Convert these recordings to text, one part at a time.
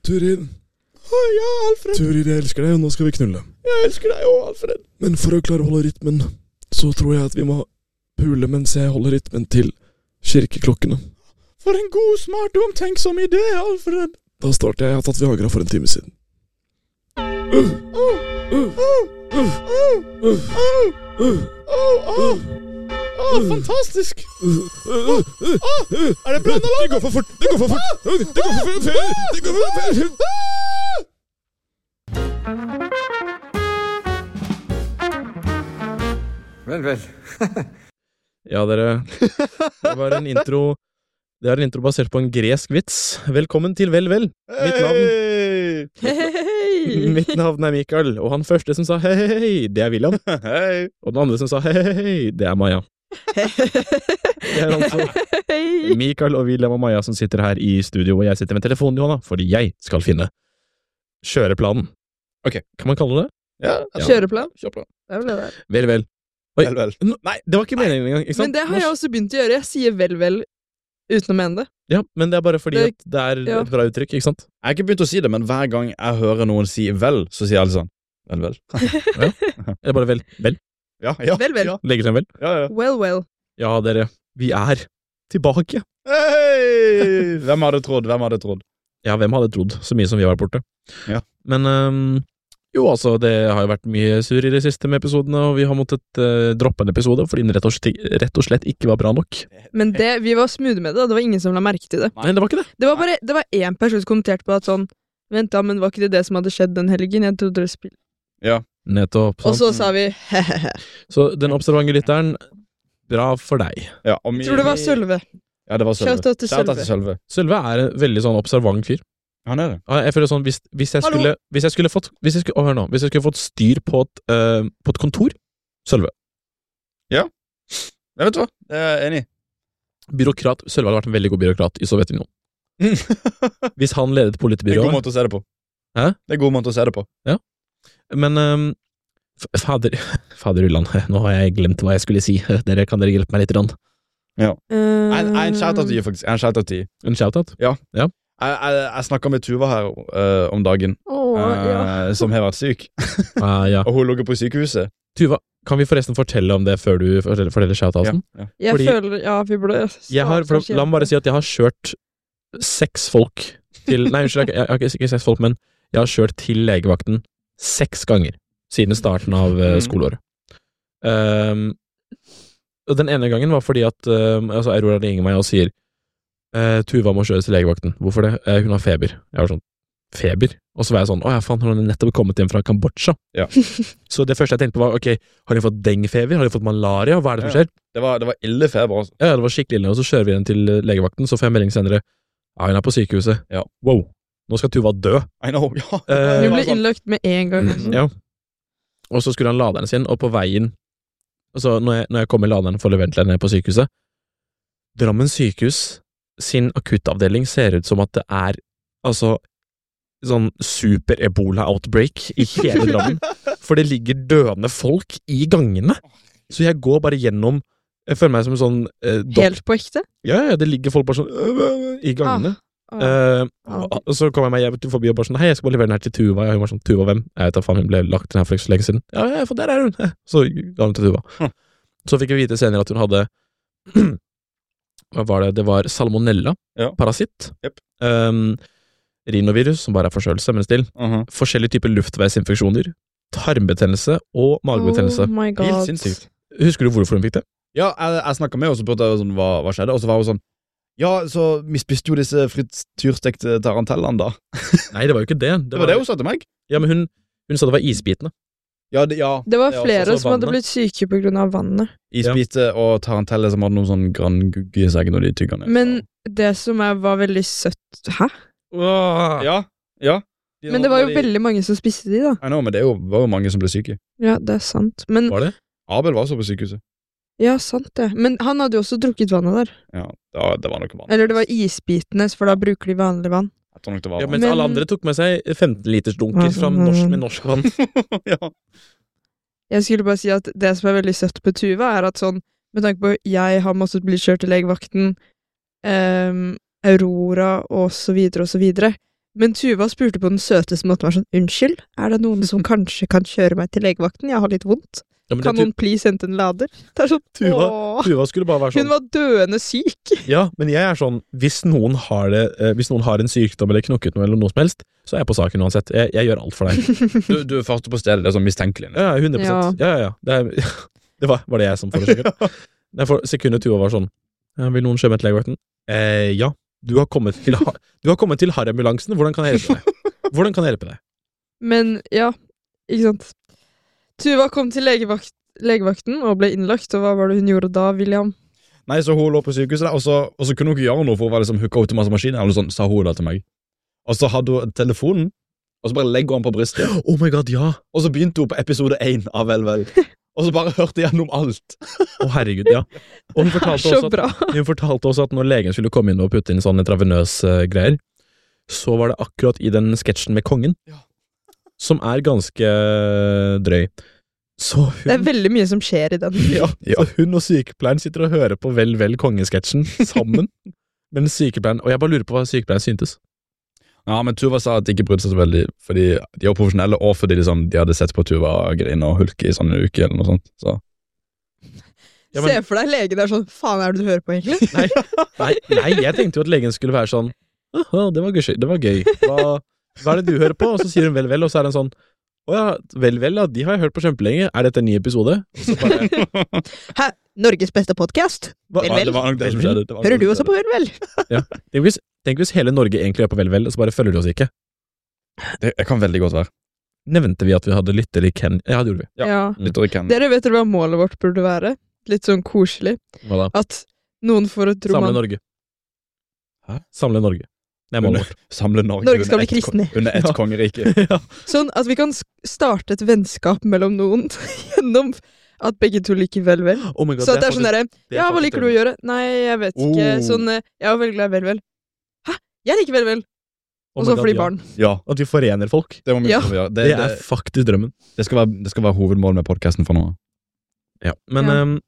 Turid. Ja, Alfred. Turid, jeg elsker deg, og nå skal vi knulle. Jeg elsker deg også, Alfred. Men for å klare å holde rytmen, så tror jeg at vi må pule mens jeg holder rytmen til kirkeklokkene. For en god, smart, omtenksom idé, Alfred. Da starter jeg har tatt Viagra for en time siden. Fantastisk. Er det brannalarm? Det går for fort. Det går for fort. Det går for fort. Det går for fort. Vel. Ja, dere. Det var en intro. Det er en intro basert på en gresk vits. Velkommen til Vel. Mitt navn er Mikael, og han første som sa hei, det er William. Hei. Og den andre som sa hei, det er Maja. Det er altså Mikael og William og Maja som sitter her i studio, og jeg sitter med telefonen i hånda, fordi jeg skal finne kjøreplanen. Ok, kan man kalle det? Ja. Kjøreplan? Kjøreplan. Det er vel det der. Vel. Oi. Vel. Nei, det var ikke meningen engang, ikke sant? Men det har jeg også begynt å gjøre. Jeg sier vel, uten å mene det. Ja, men det er bare fordi at det er ja. et bra uttrykk, ikke sant? Jeg har ikke begynt å si det, men hver gang jeg hører noen si vel, så sier jeg alltid sånn, vel. Ja. Eller bare vel. Ja. Vel. Ja. Legger seg vel. Ja. Well. Ja, dere, vi er tilbake. Hei! Hvem hadde trodd? Ja, hvem hadde trodd så mye som vi har vært borte? Ja. Men jo, altså, det har jo vært mye surr i de siste med episodene, og vi har måttet droppe en episode, fordi den rett og slett ikke var bra nok. Men vi var smoothe med det, og det var ingen som la merke til det. Nei, det var ikke det. Det var én person som kommenterte på at sånn, vent da, men var ikke det som hadde skjedd den helgen? Jeg trodde det spill. Ja. Nettopp. Og Sant? så sa vi hehehe. Så den observante lytteren, bra for deg. Ja, Jeg tror det var Sølve. Ja, det var Sølve. Shout out til Sølve. Sølve er en veldig sånn observant fyr. Han er det. Ja, jeg føler sånn, hvis jeg skulle fått styr på et kontor, Sølve. Jeg vet hva, jeg er enig. Byråkrat, Sølve hadde vært en veldig god byråkrat i Sovjetunionen. Hvis han ledet Det er en politibyrået. god måte å se det på. Hæ? Det er en god måte å se det på. Ja. Men fader Ulland, nå har jeg glemt hva jeg skulle si. Kan dere hjelpe meg litt? Ja. En shout-out til faktisk. En En shoutout? Ja. Jeg snakket med Tuva her om dagen, som har vært syk. Ja. Og hun lå på sykehuset. Tuva, kan vi forresten fortelle om det før du forteller shoutouten? Ja. Jeg Fordi- føler, vi burde La meg bare si at jeg har kjørt 6 folk til Nei, unnskyld, jeg har ikke 6 folk, men jeg har kjørt til legevakten 6 ganger siden starten av skoleåret. Og den ene gangen var fordi at Aurora ringer meg og sier Tuva må kjøres til legevakten. Hvorfor det? Hun har feber. Jeg var sånn, feber? Og så var jeg sånn, faen, hun har nettopp kommet hjem fra Kambodsja. Ja. Så det første jeg tenkte på var, ok, har hun fått dengfeber? Har hun fått malaria? Hva er det som skjer? Det var ille feber også. Ja, det var skikkelig ille, og så kjører vi den til legevakten, så får jeg melding senere. Ja, hun er på sykehuset. Ja. Wow, nå skal Tuva dø. I know, ja. Hun ble innlagt med en gang. Ja. Og så skulle han laderen sin, og på veien, altså når jeg kom med laderen for å levere ned på sykehuset, Drammen sykehus sin akuttavdeling ser ut som at det er, altså, sånn super ebola-outbreak i hele Drammen. For det ligger døende folk i gangene. Så jeg går bare gjennom, jeg føler meg som en sånn Helt på ekte? Ja, det ligger folk bare sånn i gangene. Og så kom jeg meg forbi og bare sånn, hei, jeg skal bare levere den her til Tuva. Jeg var sånn, Tuva hvem? Jeg vet da faen, hun ble lagt den her for ikke så lenge siden. Ja, for der er hun. Så ga hun til Tuva. Så fikk vi vite senere at hun hadde hva var det? Det var salmonella, parasitt, rinovirus, som bare er forkjølelse, men still, forskjellige typer luftveisinfeksjoner, tarmbetennelse og magebetennelse. Oh my god. Helt sinnssykt. Husker du hvorfor hun fikk det? Ja, jeg snakket med, og så spurte jeg sånn, hva skjedde, og så var hun sånn, ja, så vi spiste jo disse frityrstekte tarantellaene da. Nei, det var jo ikke det. Det var det hun sa til meg. Ja, men hun sa det var isbitene. Ja, det var flere også som hadde vannet. blitt syke på grunn av vannet. Isbite og taranteller som hadde noen sånn granngugg i seg når de tygger ned. Men det som var veldig søtt. Hæ? Ja. Men det var jo veldig mange som spiste de da. I know, men det var jo mange som ble syke. Ja, det er sant. Men, Var det? Abel var så på sykehuset. ja, sant det. Men han hadde jo også drukket vannet der. Ja, det var noe vann. Eller det var isbitene, for da bruker de vanlig vann. Jeg tror nok det var Ja, vann. mens alle andre tok med seg 15 liters dunker fra med norsk vann. Ja. Jeg skulle bare si at det som er veldig søtt på Tuva, er at sånn, med tanke på jeg har måttet bli kjørt til legevakten, Aurora og så videre, Men Tuva spurte på den søteste måten, var sånn, unnskyld, det noen som kanskje kan kjøre meg til legevakten? Jeg har litt vondt. Ja, men Kan noen please hente en lader? Det sånn, Tuva skulle bare være sånn. Hun var døende syk. Ja, men jeg sånn, hvis noen har en sykdom eller knokket noe eller noe som helst, så jeg på saken uansett. Jeg gjør alt for deg. Du først på stedet, det sånn mistenkelig. Ja, 100%. Ja. Det var det jeg som forårsaket. For sekundet Tuva var sånn, vil noen kjøre meg til legevakten? Ja, du har kommet til Harry-ambulansen. Hvordan kan jeg hjelpe deg? Men, ja, ikke sant. Tuva kom til legevakten og ble innlagt, og hva var det hun gjorde da, William? Nei, så hun lå på sykehuset der, og så kunne hun ikke gjøre noe for å være liksom hooka ut til masse maskiner, eller sånn, sa hun da til meg. Og så hadde hun telefonen, og så bare legger hun på brystet. Oh my god, ja. Og så begynte hun på episode 1 av Vel. Og så bare hørte gjennom alt. Herregud, ja. Og hun fortalte også at når legen skulle komme inn og putte inn sånne intravenøse greier, så var det akkurat i den sketsjen med kongen, som ganske drøy. Det veldig mye som skjer i den. Ja. Så hun og sykepleieren sitter og hører på Vel kongesketsjen sammen. Men sykepleieren, og jeg bare lurer på hva sykepleieren syntes. Ja, men Tuva sa at de ikke brydde seg så veldig, fordi de var profesjonelle, og fordi de hadde sett på Tuva grine og hulke i sånn en uke, eller noe sånt. Så. Ja, men, se for deg legen der sånn, faen det du hører på egentlig? Nei, jeg tenkte jo at legen skulle være sånn, det var gøy. Hva det du hører på? Og så sier hun vel, og så den sånn, vel, ja, de har jeg hørt på kjempelenge. Dette en ny episode? Hæ? Norges beste podcast? Vel. Det var nok det som skjedde. Hører du også på Vel? Ja. Tenk hvis hele Norge egentlig hører på Vel, og så bare følger de oss ikke. Det kan veldig godt være. Nevnte vi at vi hadde lytter i Ken? Ja, det gjorde vi. Ja. Lytter i Ken. Dere vet hva målet vårt burde være? Litt sånn koselig. Hva da? At noen får et roman. Samle Norge. Hæ? Samle Norge. Det målet vårt. Samle Norge. Norge skal bli kristne. Under ett kongerike. Ja. Sånn at vi kan starte et vennskap mellom noen gjennom at begge to liker Vel. Oh my God, så at det sånn derre, ja, hva liker du å gjøre? Nei, jeg vet ikke. Sånn, jeg er veldig glad i Vel. Hæ? Jeg liker Vel. Og så får de barn. Ja. At vi forener folk. Det må vi gjøre. Det faktisk drømmen. Det skal være hovedmålet med podcasten for nå. Ja, men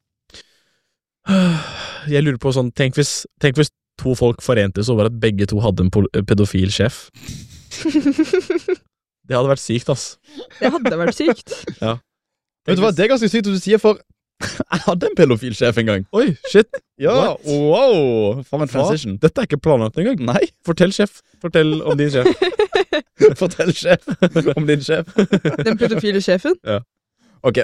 jeg lurer på sånn, tenk hvis 2 folk forente så var at begge 2 hadde en pedofil sjef. Det hadde vært sykt, ass. Det hadde vært sykt. Ja. Vet du hva, det er ganske sykt du sier, for jeg hadde en pedofil sjef en gang. Oi, shit. Ja, wow, for en transition. Dette er ikke planlagt engang. Nei. Fortell, sjef. Fortell om din sjef. Fortell, sjef, om din sjef. Den pedofile sjefen? Ja. Ok.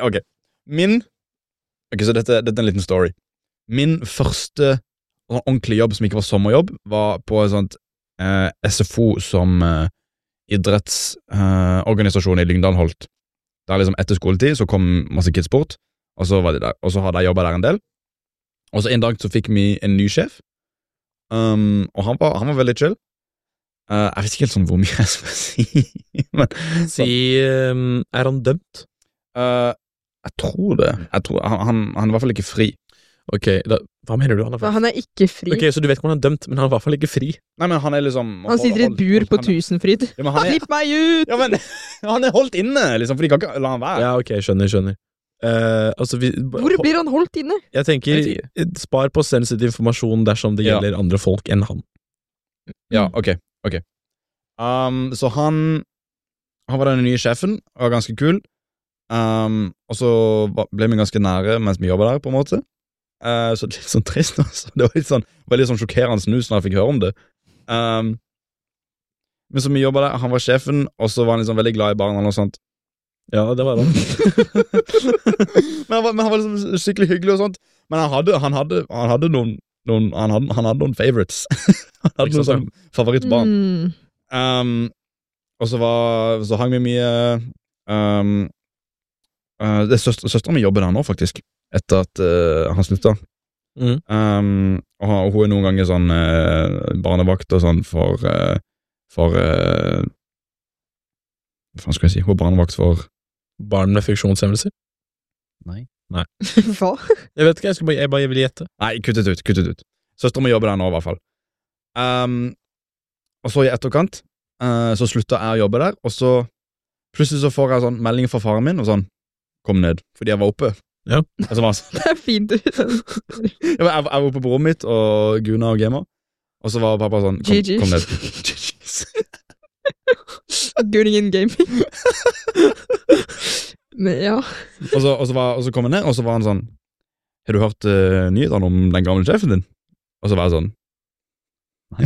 Så dette er en liten story. Min første ordentlig jobb som ikke var sommerjobb, var på et sånt SFO som idrettsorganisasjon i Lyngdal holdt. Der liksom etter skoletid så kom masse kids bort, og så var de der, og så hadde jeg jobbet der en del. Og så en dag så fikk vi en ny sjef, og han var veldig chill. Jeg vet ikke helt sånn hvor mye jeg skal si. Men, er han dømt? Jeg tror det. Han er i hvert fall ikke fri. Ok, hva mener du? Han er ikke fri. Ok, så du vet ikke om han er dømt, men han er i hvert fall ikke fri. Nei, men han er liksom... Han sitter i et bur på Tusenfryd. Ja, Slipp meg ut! Ja, men han er holdt inne, liksom, for de kan ikke la han være. Ja, ok, skjønner. Hvor blir han holdt inne? Jeg tenker, spar på sensitiv informasjon dersom det gjelder andre folk enn han. Ja, ok. Så han var den nye sjefen, var ganske kul. Og så ble vi ganske nære mens vi jobbet der, på en måte. Så det er litt sånn trist, altså. Det var veldig sånn sjokkerende snus når jeg fikk høre om det. Men så vi jobbet der, han var sjefen, og så var han liksom veldig glad i barn og sånt. Ja, det var han. men han var liksom skikkelig hyggelig og sånt. Men han hadde noen favorites. Han hadde noen sånn favorittbarn. Og så hang vi mye det er søsteren min jobber der nå, faktisk, etter at han slutta. Og hun er noen ganger sånn barnevakt og sånn for hva skal jeg si? Hun er barnevakt for barn med funksjonshemmelser? Nei. Hva? Jeg vet ikke, jeg bare vil gjette. Nei, kutt det ut. Søsteren min jobber der nå, i hvert fall. Og så i etterkant så slutta jeg å jobbe der, og så plutselig så får jeg sånn melding fra faren min, og sånn, kom ned, fordi jeg var oppe. Ja. Det er fint. Jeg var oppe på rommet mitt, og Guna og Gema, og så var pappa sånn, kom ned. Going in gaming. Men ja. Og så kom han ned, og så var han sånn, har du hørt nyhetene om den gamle sjefen din? Og så var jeg sånn, nei.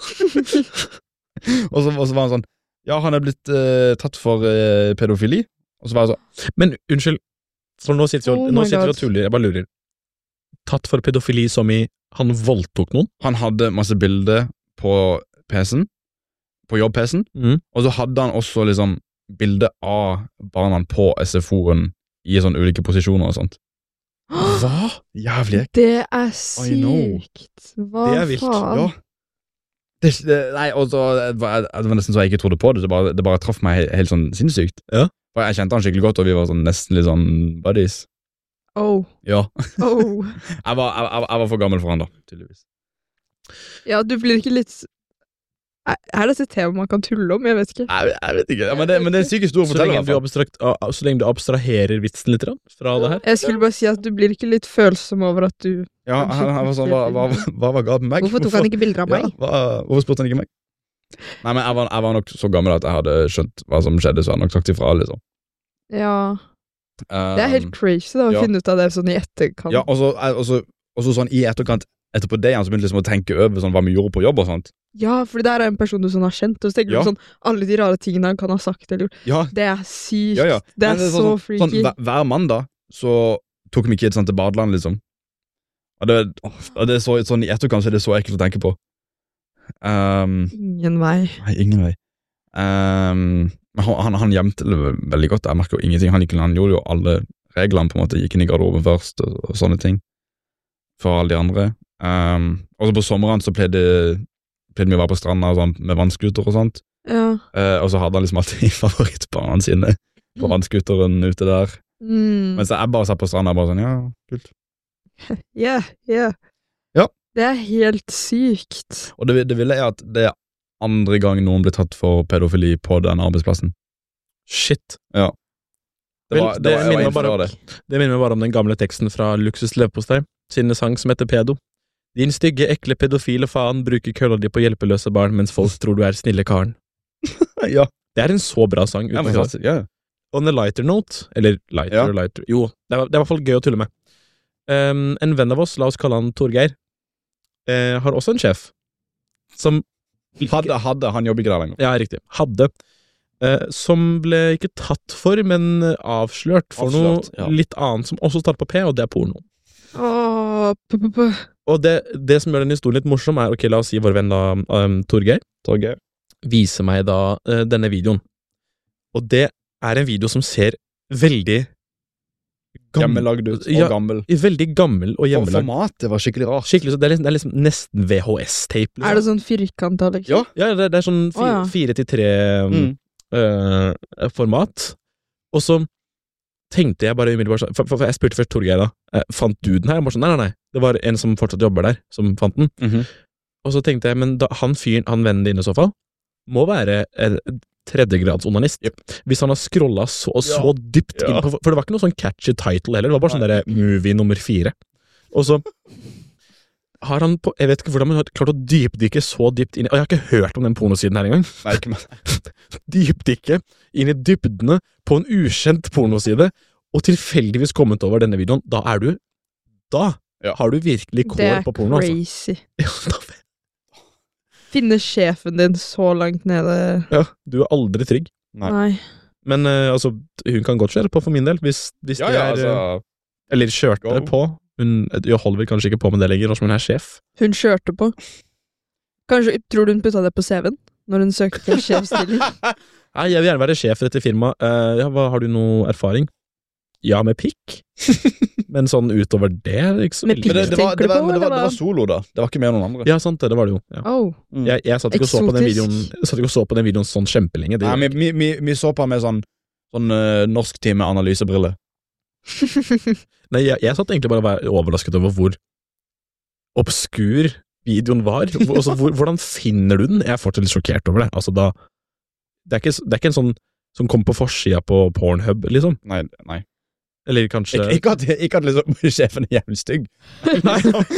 og så var han sånn, ja, han er blitt tatt for pedofili. Og så var jeg sånn, Men unnskyld, for nå sitter vi og tuller, jeg bare lurer. Tatt for pedofili som i han voldtok noen? han hadde masse bilder på PC-en, på jobb-PC-en, og så hadde han også liksom bilder av barna på SFO-en i sånne ulike posisjoner og sånt. Hva? Jævlig ekkelt. Det er I know. sykt. Hva Det er vilt. faen? Ja. Nei, og så det var nesten så jeg ikke trodde på det. Det bare traff meg helt sånn sinnssykt. Ja. For jeg kjente han skikkelig godt, og vi var sånn nesten litt sånn buddies. Oh. Ja. Oh. Jeg var for gammel for han da, tydeligvis. Ja, du blir ikke litt... Er dette et tema man kan tulle om? Jeg vet ikke. Jeg vet ikke, ja, men det er en sykt stor Så forteller. så lenge du abstraherer vitsen litt fra det her? Jeg skulle bare si at du blir ikke litt følsom over at du... Ja, han var sånn, hva var galt med meg? Hvorfor tok han ikke bilder av meg? Ja, hvorfor spurte han ikke meg? Nei, men jeg var nok så gammel at jeg hadde skjønt hva som skjedde, så jeg hadde nok sagt ifra, liksom. Ja. Det er helt crazy da, å ja. finne ut av det sånn i etterkant. Ja, og så sånn i etterkant, etterpå det igjen, så begynte liksom å tenke over sånn, hva vi gjorde på jobb og sånt. Ja, for det der er en person du sånn har kjent, og så tenker Ja. du sånn, alle de rare tingene han kan ha sagt eller gjort. Ja, Det er sykt. ja. Det er Men så sånn, freaky. hver mandag så tok vi kidsene til badeland, liksom. Og det er så, sånn i etterkant så er det så ekkelt å tenke på. Ingen vei. Nei, ingen vei. Men han gjemte det veldig godt. Jeg merker jo ingenting. Han gjorde jo alle reglene, på en måte. Gikk inn i garderoben først, og sånne ting. For alle de andre. Og så på sommeren så pleide vi å være på stranda sånn, med vannskuter og sånt. Ja. Og så hadde han liksom alltid favorittbarna sine på vannskuteren ute der. Mens jeg bare satt på stranda og bare sånn, ja, kult. Ja. Ja. Det er helt sykt. Og det ville jeg at det er andre gang noen ble tatt for pedofili på den arbeidsplassen. Shit. Ja. Vel, det jeg var minner meg innenfor bare- Det minner meg bare om den gamle teksten fra Luksus Leverpostei, sin sang som heter Pedo. Din stygge, ekle pedofile faen bruker kølla di på hjelpeløse barn, mens folk tror du er snille karen. Ja. Det er en så bra sang. Ja, uten men, tvil. ja. On a lighter note, eller lighter, jo, det er i hvert fall gøy å tulle med. En venn av oss, la oss kalle han Torgeir, har også en sjef, som Hadde han jobber ikke der lenger. Ja, riktig. Hadde. Som ble ikke tatt for, men avslørt for noe Ja. litt annet som også starter på P, og det er porno. Åh, Og det som gjør den historien litt morsom er, ok, la oss si vår venn da, Torgeir, viser meg da denne videoen. Og det er en video som ser veldig Hjemmelagd ut, og Ja, gammel. veldig gammel og hjemmelagd. Formatet var skikkelig rart. Skikkelig, så det er liksom nesten VHS-tape. Liksom. er det sånn firkanta, liksom? Ja. Ja, det er sånn Å, ja. 4:3 format. Og så tenkte jeg bare umiddelbart sånn, for jeg spurte først Torgeir da, fant du den her? Jeg bare sånn, nei, det var en som fortsatt jobber der, som fant den. Og så tenkte jeg, men da, han vennen din i så fall, må være tredjegrads onanist. Hvis han har scrollet så dypt inn på, for det var ikke noe sånn catchy title heller, det var bare sånn der movie nummer 4. Og så har han jeg vet ikke hvordan man har klart å dypdykke så dypt inn, og jeg har ikke hørt om den pornosiden her engang. Nei, ikke meg. Dypdykke inn i dybdene på en ukjent pornoside, og tilfeldigvis kommet over denne videoen, da har du virkelig Det kår er på porno, altså. crazy. Ja, Finne sjefen din så langt nede. ja, du er aldri trygg. Nei. Men altså, hun kan godt kjøre på for min del, hvis det er altså, eller kjørte Go. på. Hun holder vel kanskje ikke på med det lenger, også, men hun er sjef. Hun kjørte på. Kanskje, tror du hun putta det på CV-en? Når hun søkte til sjefsstilling? Nei, jeg vil gjerne være sjef i dette firmaet. Har du noe erfaring? Ja, med pikk. Men sånn utover det er det ikke så Med veldig. pikk? det var solo, da. Det var ikke mer enn noen andre. Ja, sant, det var det jo. Ja. Oh. Jeg satt ikke og så på den Eksotisk. videoen, sånn kjempelenge. Det, Nei, vi så på med sånn norsktime analysebrille. Nei, jeg satt egentlig bare og var overrasket over hvor obskur videoen var. Hvordan finner du den? Jeg er fortsatt litt sjokkert over det. Altså, det er ikke en sånn som kom på forsida på Pornhub, liksom. Nei. Eller kanskje Ikke at liksom sjefen er jævlig stygg. Nei,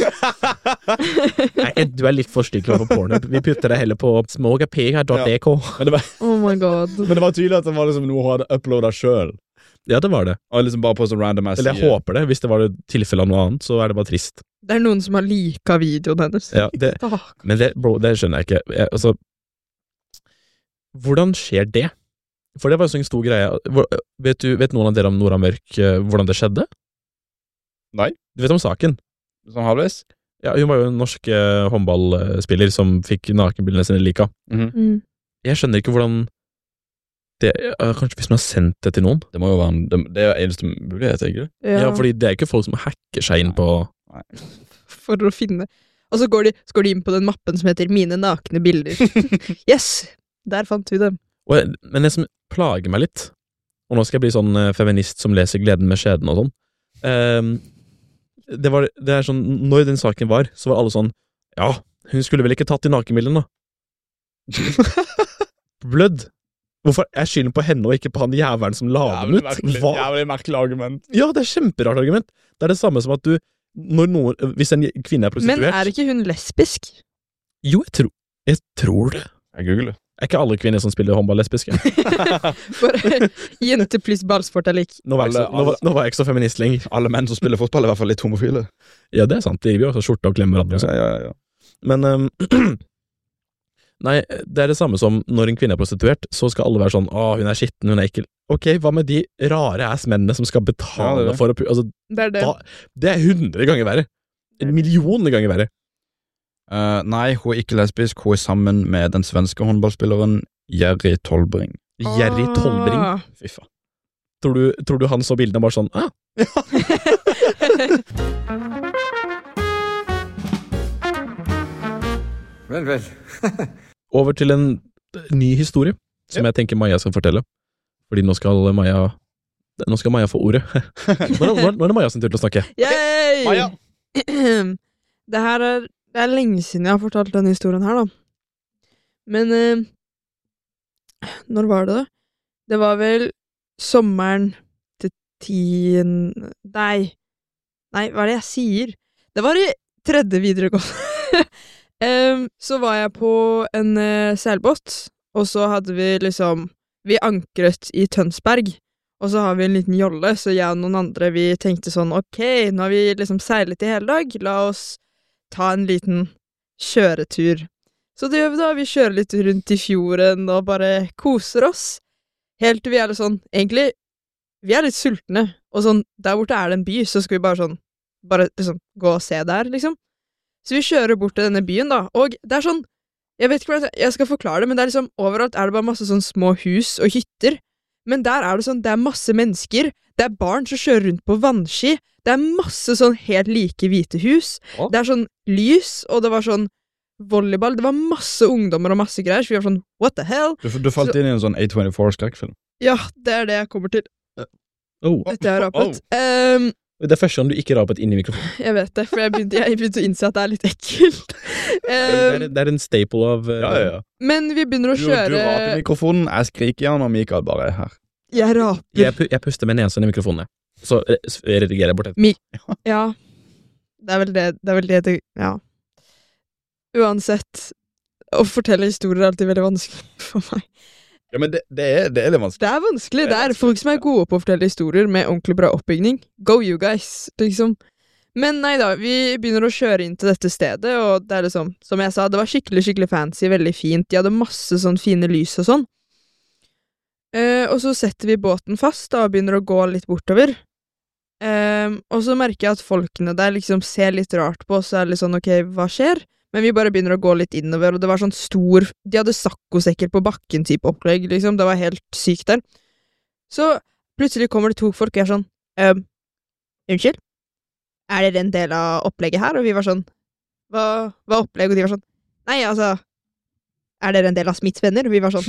du er litt for stygg på Pornhub. Vi putter det heller på smogapig.dk. Oh my god. Men det var tydelig at det var liksom noe hun hadde uploadet selv. Ja, det var det. Og liksom bare på sånn random ass. Eller jeg håper det. Hvis det var tilfelle av noe annet, så er det bare trist. Det er noen som har liket videoen hennes. Ja, men det skjønner jeg ikke. Altså, hvordan skjer det? For det var jo sånn en stor greie. Vet noen av dere om Nora Mørk hvordan det skjedde? Nei. Du vet om saken? Sånn halvveis? Ja, hun var jo en norsk håndballspiller som fikk nakenbildene sine lika. Jeg skjønner ikke hvordan kanskje hvis man har sendt det til noen? Det må jo være det er eneste mulighet, ikke? Ja, fordi det er ikke folk som hacker seg inn på For å finne. Og så går de inn på den mappen som heter Mine nakne bilder. Yes! Der fant vi dem. Men det som plager meg litt, og nå skal jeg bli sånn feminist som leser Gleden med skjeden og sånn, det er sånn, når den saken var, så var alle sånn, ja, hun skulle vel ikke tatt de nakenbildene da? Blødd. Hvorfor er skylden på henne og ikke på han jævelen som la den ut? Jævlig merkelig argument. Ja, det er kjemperart argument. Det er det samme som at du, hvis en kvinne er prostituert... Men er ikke hun lesbisk? Jo, jeg tror det. Jeg googler. Er ikke alle kvinner som spiller håndball lesbiske? For jente pluss ballsport er lik. Nå var jeg ikke så feminist lenger. Alle menn som spiller fotball er i hvert fall litt homofile. Ja, det er sant. De vil jo også skjorte og klemme hverandre. Ja. Men nei, det er det samme som når en kvinne er prostituert, så skal alle være sånn, hun er skitten, hun er ekkel. Ok, hva med de rare ass-mennene som skal betale for å... Altså, det er 100 ganger verre. 1 million ganger verre. Nei, hun er ikke lesbisk. Hun er sammen med den svenske håndballspilleren Jerry Tolbring. Jerry Tolbring? Fy faen. Tror du han så bildene bare sånn, Vel. Over til en ny historie, som jeg tenker Maja skal fortelle. Fordi nå skal Maja få ordet. Nå er det Maja som tur til å snakke. Yay! Maja! Det er lenge siden jeg har fortalt denne historien her, da. Men når var det da? Det var vel sommeren til 10... Nei, hva er det jeg sier? Det var i 3. videregående. Så var jeg på en seilbåt, og så hadde vi liksom... Vi ankret i Tønsberg, og så har vi en liten jolle, så jeg og noen andre, vi tenkte sånn, ok, nå har vi liksom seilet i hele dag, la oss ta en liten kjøretur. Så det gjør vi da, vi kjører litt rundt i fjorden og bare koser oss. Helt til vi er litt sånn, egentlig, vi er litt sultne, og sånn, der borte er det en by, så skal vi bare liksom gå og se der, liksom. Så vi kjører bort til denne byen da, og det er sånn, jeg vet ikke hvordan jeg skal forklare det, men det er liksom, overalt er det bare masse sånn små hus og hytter, men der er det sånn, det er masse mennesker, det er barn som kjører rundt på vannski, det er masse sånn helt like hvite hus, det er sånn lys, og det var sånn volleyball, det var masse ungdommer og masse greier, så vi var sånn, what the hell? Du falt inn i en sånn A24-skrekkfilm. Ja, det er det jeg kommer til. Dette har jeg rapet. Det er første gang du ikke rapet inn i mikrofonen. Jeg vet det, for jeg begynte å innse at det er litt ekkelt. Det er en staple av... Ja. Men vi begynner å kjøre... Du raper mikrofonen, jeg skriker igjen, og Mikael bare er her. Jeg raper. Jeg puster med nesen i mikrofonen, så redigerer jeg bort etterpå. Ja, det er vel det, ja. Uansett, å fortelle historier er alltid veldig vanskelig for meg. Ja, men det er litt vanskelig. Det er vanskelig, det er folk som er gode på å fortelle historier med ordentlig bra oppbygging. Go you guys, liksom. Men nei da, vi begynner å kjøre inn til dette stedet, og det er liksom, som jeg sa, det var skikkelig fancy, veldig fint. De hadde masse sånn fine lys og sånn. Og så setter vi båten fast da, og begynner å gå litt bortover. Og så merker jeg at folkene der liksom ser litt rart på oss, og er litt sånn, ok, hva skjer? Men vi bare begynner å gå litt innover, og det var sånn stor... De hadde saccosekker på bakken type opplegg, liksom. Det var helt sykt der. Så plutselig kommer det 2 folk, og jeg er sånn... Unnskyld? Er dere en del av opplegget her? Og vi var sånn... Hva opplegg? Og de var sånn... Nei, altså... Er dere en del av Smiths venner? Og vi var sånn...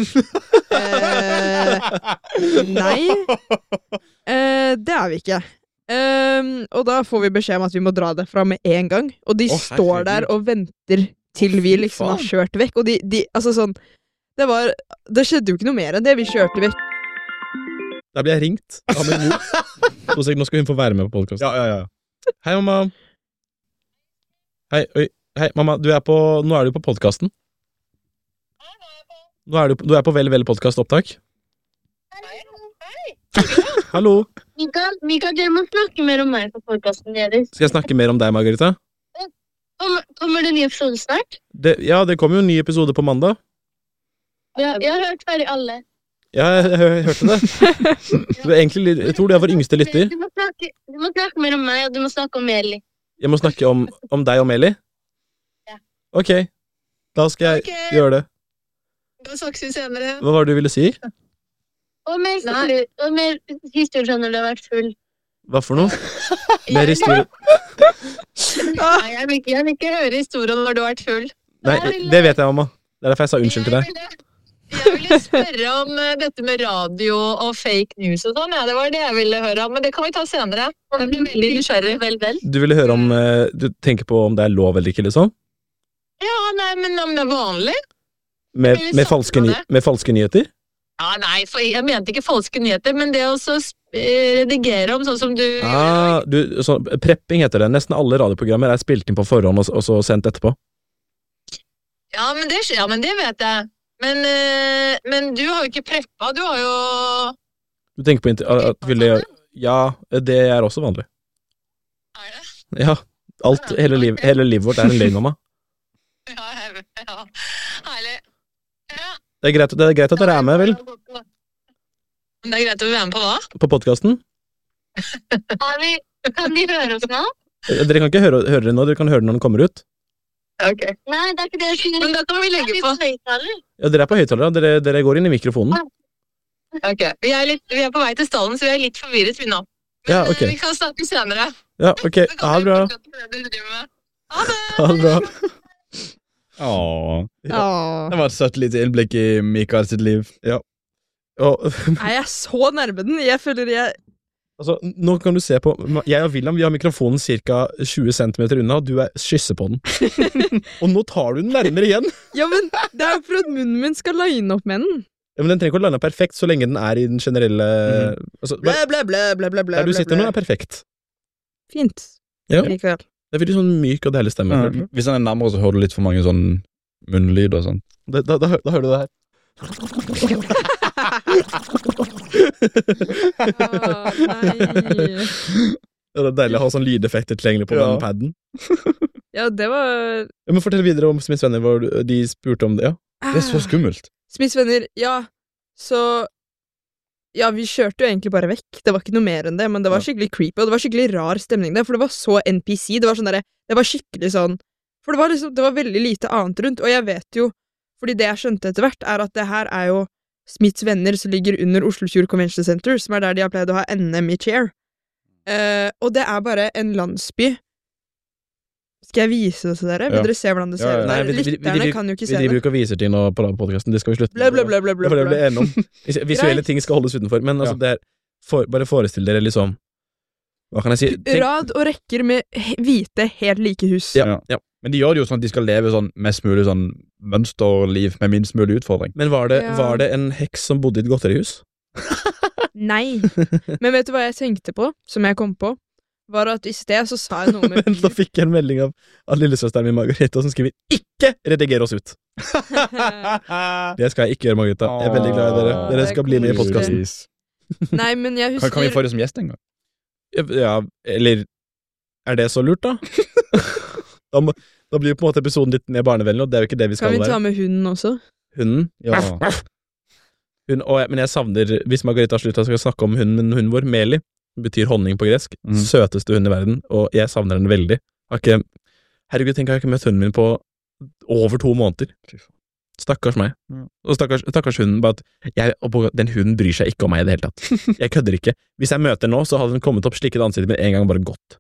Nei. Det er vi ikke. Og da får vi beskjed om at vi må dra derfra med en gang. Og de står der og venter til vi liksom har kjørt vekk. Og de altså sånn... Det skjedde jo ikke noe mer enn det. Vi kjørte vekk. Da ble jeg ringt av min mor. Nå skal hun få være med på podcasten. Ja. Hei, mamma. Hei, mamma. Nå er du på podcasten. Du er på Vel podcast opptak. Hallo. Mikael, dere må snakke mer om meg på podcasten deres. Skal jeg snakke mer om deg, Margarita? Kommer det en ny episode snart? Det kommer jo en ny episode på mandag. Ja, jeg har hørt ferdig alle. Ja, jeg hørte det. Jeg tror du er vår yngste lytter. Du må snakke mer om meg, og du må snakke om Eli. Jeg må snakke om deg og Meli? Ja. Ok, da skal jeg gjøre det. Da snakkes vi senere. Hva var det du ville si? Og mer historier når du har vært full. Hva for noe? Mer historie? Nei, jeg vil ikke høre historien når du har vært full. Nei, det vet jeg, mamma. Det er derfor jeg sa unnskyld til deg. Jeg ville spørre om dette med radio og fake news og sånn. Ja, det var det jeg ville høre om, men det kan vi ta senere. Jeg blir veldig nysgjerrig. Vel. Du ville høre om du tenker på om det er lov eller ikke, liksom? Ja, nei, men om det er vanlig? Med falske nyheter? Ja, nei, for jeg mente ikke falske nyheter, men det å redigere om sånn som du... Prepping heter det. Nesten alle radioprogrammer er spilt inn på forhånd og så sendt etterpå. Ja, men det vet jeg. Men du har jo ikke preppa, du har jo... Du tenker på Ja, det er også vanlig. Er det? Ja, hele livet vårt er en løgn, mamma. Ja, herlig. Ja. Det er greit at dere er med, vel? Det er greit at vi er med på hva? På podcasten. Kan de høre oss nå? Dere kan ikke høre det nå, dere kan høre det når den kommer ut. Ok. Nei, det er ikke det. Men da kan vi legge på. Ja, dere er på høyttaler, dere går inn i mikrofonen. Ok, vi er på vei til stallen, så vi er litt forvirret vi nå. Men Ja, ok. vi kan snakke senere. Ja, ok, ha det bra. Ha det bra. Åh. Det var et søtt lite innblikk i Mikael sitt liv. Ja. Er jeg så nærme den? Jeg føler Altså, nå kan du se på jeg og William, vi har mikrofonen cirka 20 cm unna, og du kysser på den. Og nå tar du den nærmere igjen. Ja, men det er jo for at munnen min skal line opp med den. Ja, men den trenger ikke å lande perfekt så lenge den er i den generelle altså, Blæ, blæ, blæ, blæ, blæ, blæ. Der du sitter nå er perfekt. Fint. Ja. Mikael. Det er veldig sånn myk og deilig stemme. Hvis han er nærmere, så hører du litt for mange sånn munnlyd og sånt. Da hører du det her. Nei. Det er deilig å ha sånn lydeffekter tilgjengelig på den padden. Ja, det var Ja, men fortell videre om Smiths venner, hvor de spurte om det, ja. Det er så skummelt. Smiths venner, ja. Så ja, vi kjørte jo egentlig bare vekk. Det var ikke noe mer enn det, men det var skikkelig creepy, og det var skikkelig rar stemning der, for det var så NPC. Det var sånn der, det var skikkelig sånn. For det var veldig lite annet rundt, og jeg vet jo, fordi det jeg skjønte etter hvert, er at det her er jo Smiths venner som ligger under Oslofjord Convention Center, som er der de har pleid å ha NM i chair. Og det er bare en landsby. Skal jeg vise det til dere? Vil dere se hvordan det ser ut? Nei, Lytterne kan jo ikke se det. Vi driver ikke og viser ting nå på podcasten, det skal vi slutte Bla, bla, bla, bla, bla, for det blir bla. enom. Visuelle ting skal holdes utenfor, men altså, det er bare forestill dere liksom, hva kan jeg si? Rad og rekker med hvite, helt like hus. Ja. Men de gjør det jo sånn at de skal leve sånn mest mulig sånn mønsterliv med minst mulig utfordring. Men var det en heks som bodde i et godterihus? Nei. Men vet du hva jeg tenkte på, som jeg kom på? Var at i sted så sa jeg noe med Men da fikk jeg en melding av lillesøsteren min Margarita som skriver 'Ikke redigere oss ut'. Det skal jeg ikke gjøre, Margarita. Jeg er veldig glad i dere. Dere skal bli med i podcasten. Nei, men jeg husker Kan vi få det som gjest en gang? Ja, eller er det så lurt, da? Da blir jo på en måte episoden litt mer barnevennlig, og det er jo ikke det vi skal Kan vi være. ta med hunden også? Hunden? Ja. Men jeg savner, hvis Margarita slutter skal snakke om hunden vår, Meli, betyr honning på gresk, søteste hund i verden, og jeg savner den veldig. Herregud, tenk, jeg har ikke møtt hunden min på over 2 måneder. Stakkars meg. Og stakkars hunden, bare at den hunden bryr seg ikke om meg i det hele tatt. Jeg kødder ikke. Hvis jeg møter nå, så hadde den kommet opp slikket ansiktet med en gang bare gått.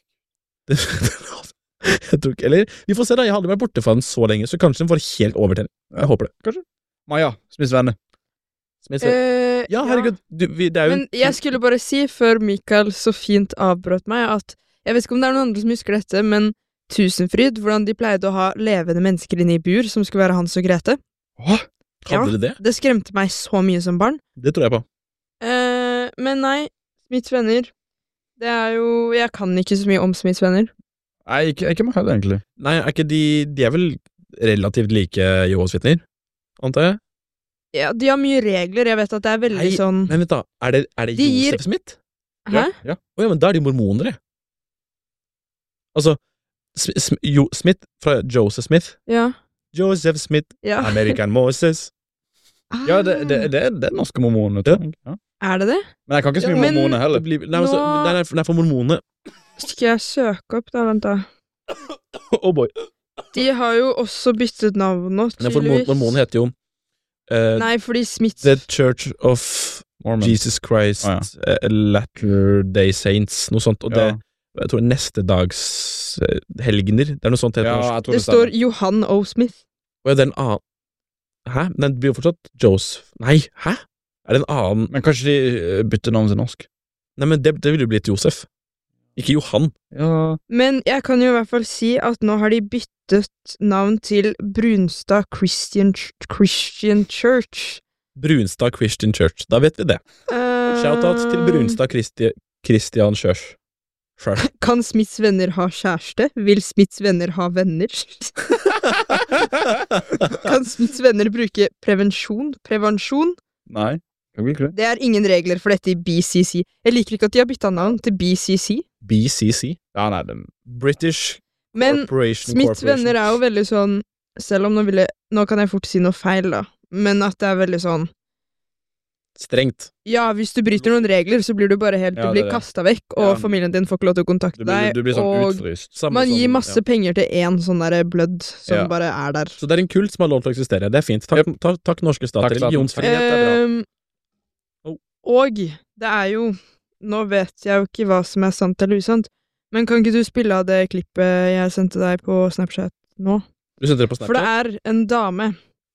Jeg tror ikke, eller vi får se da, jeg hadde vært borte fra den så lenge, så kanskje den får helt overtenning. Jeg håper det. Kanskje. Maja, Smiths venner. Ja, herregud, det er jo Men jeg skulle bare si, før Mikael så fint avbrøt meg, at jeg vet ikke om det er noen andre som husker dette, men Tusenfryd, hvordan de pleide å ha levende mennesker inne i bur, som skulle være Hans og Grete. Hva? Hadde de det? Det skremte meg så mye som barn. Det tror jeg på. Men nei, Smiths venner, Det er jo Jeg kan ikke så mye om Smiths venner. Nei, ikke meg heller, egentlig. Nei, er ikke de er vel relativt like Jehovas vitner, antar jeg? Ja, de har mye regler. Jeg vet at det er veldig Nei, sånn Men vent da, er det De gir- Joseph Smith? Hæ? Ja. Åja, men da er de mormonere. Altså, Smith fra Joseph Smith. Ja. Joseph Smith, ja. American Moses. Ja, det er norske mormoner, tror jeg. Ja. Er det det? Men jeg kan ikke så mye Men- mormoner Det heller. blir, nei, altså, Nå- det er for mormonene. Skal jeg søke opp, da? Vent, da. Oh boy. De har jo også byttet navn nå, Nei, for tydeligvis. mormonene heter jo Nei, fordi Smiths The Church of Mormon. Jesus Christ, Latter-day Saints, noe sånt, og det, Ja. jeg tror neste dags helgener, det er noe sånt heter Ja, norsk. jeg tror Det det stemmer. står Johan O. Smith. Og det er en annen. Hæ? Men det blir jo fortsatt Joseph. Nei, hæ? Er det en annen? Men kanskje de bytter navn til norsk? Nei, men det ville jo blitt Josef. Ikke Johan. Ja. Men jeg kan jo i hvert fall si at nå har de byttet navn til Brunstad Christian Church. Brunstad Christian Church. Da vet vi det. Shoutout til Brunstad Christian Church. Kan Smiths venner ha kjæreste? Vil Smiths venner ha venner? Kan Smiths venner bruke prevensjon? Prevensjon? Nei, kan vi ikke det? Det er ingen regler for dette i BCC. Jeg liker ikke at de har bytta navn til BCC. BCC. Ja, nei, British Men Corporation. Smiths venner er jo veldig sånn, selv om nå kan jeg fort si noe feil da, men at det er veldig sånn, Strengt. ja, hvis du bryter noen regler, så blir du bare helt, Ja, du det blir er det. kastet vekk, og Ja. familien din får ikke lov til å kontakte deg, Du blir sånn og utfryst. Samme man som- gir masse ja. penger til en sånn der blødd som Ja. bare er der. Så det er en kult som har lov til å eksistere. Det er fint. Takk norske stat. Takk, staten. Religionsfrihet er bra. Ehm, og det er jo, nå vet jeg jo ikke hva som er sant eller usant, men kan ikke du spille av det klippet jeg sendte deg på Snapchat nå? Du sendte det på For det Snapchat? er en dame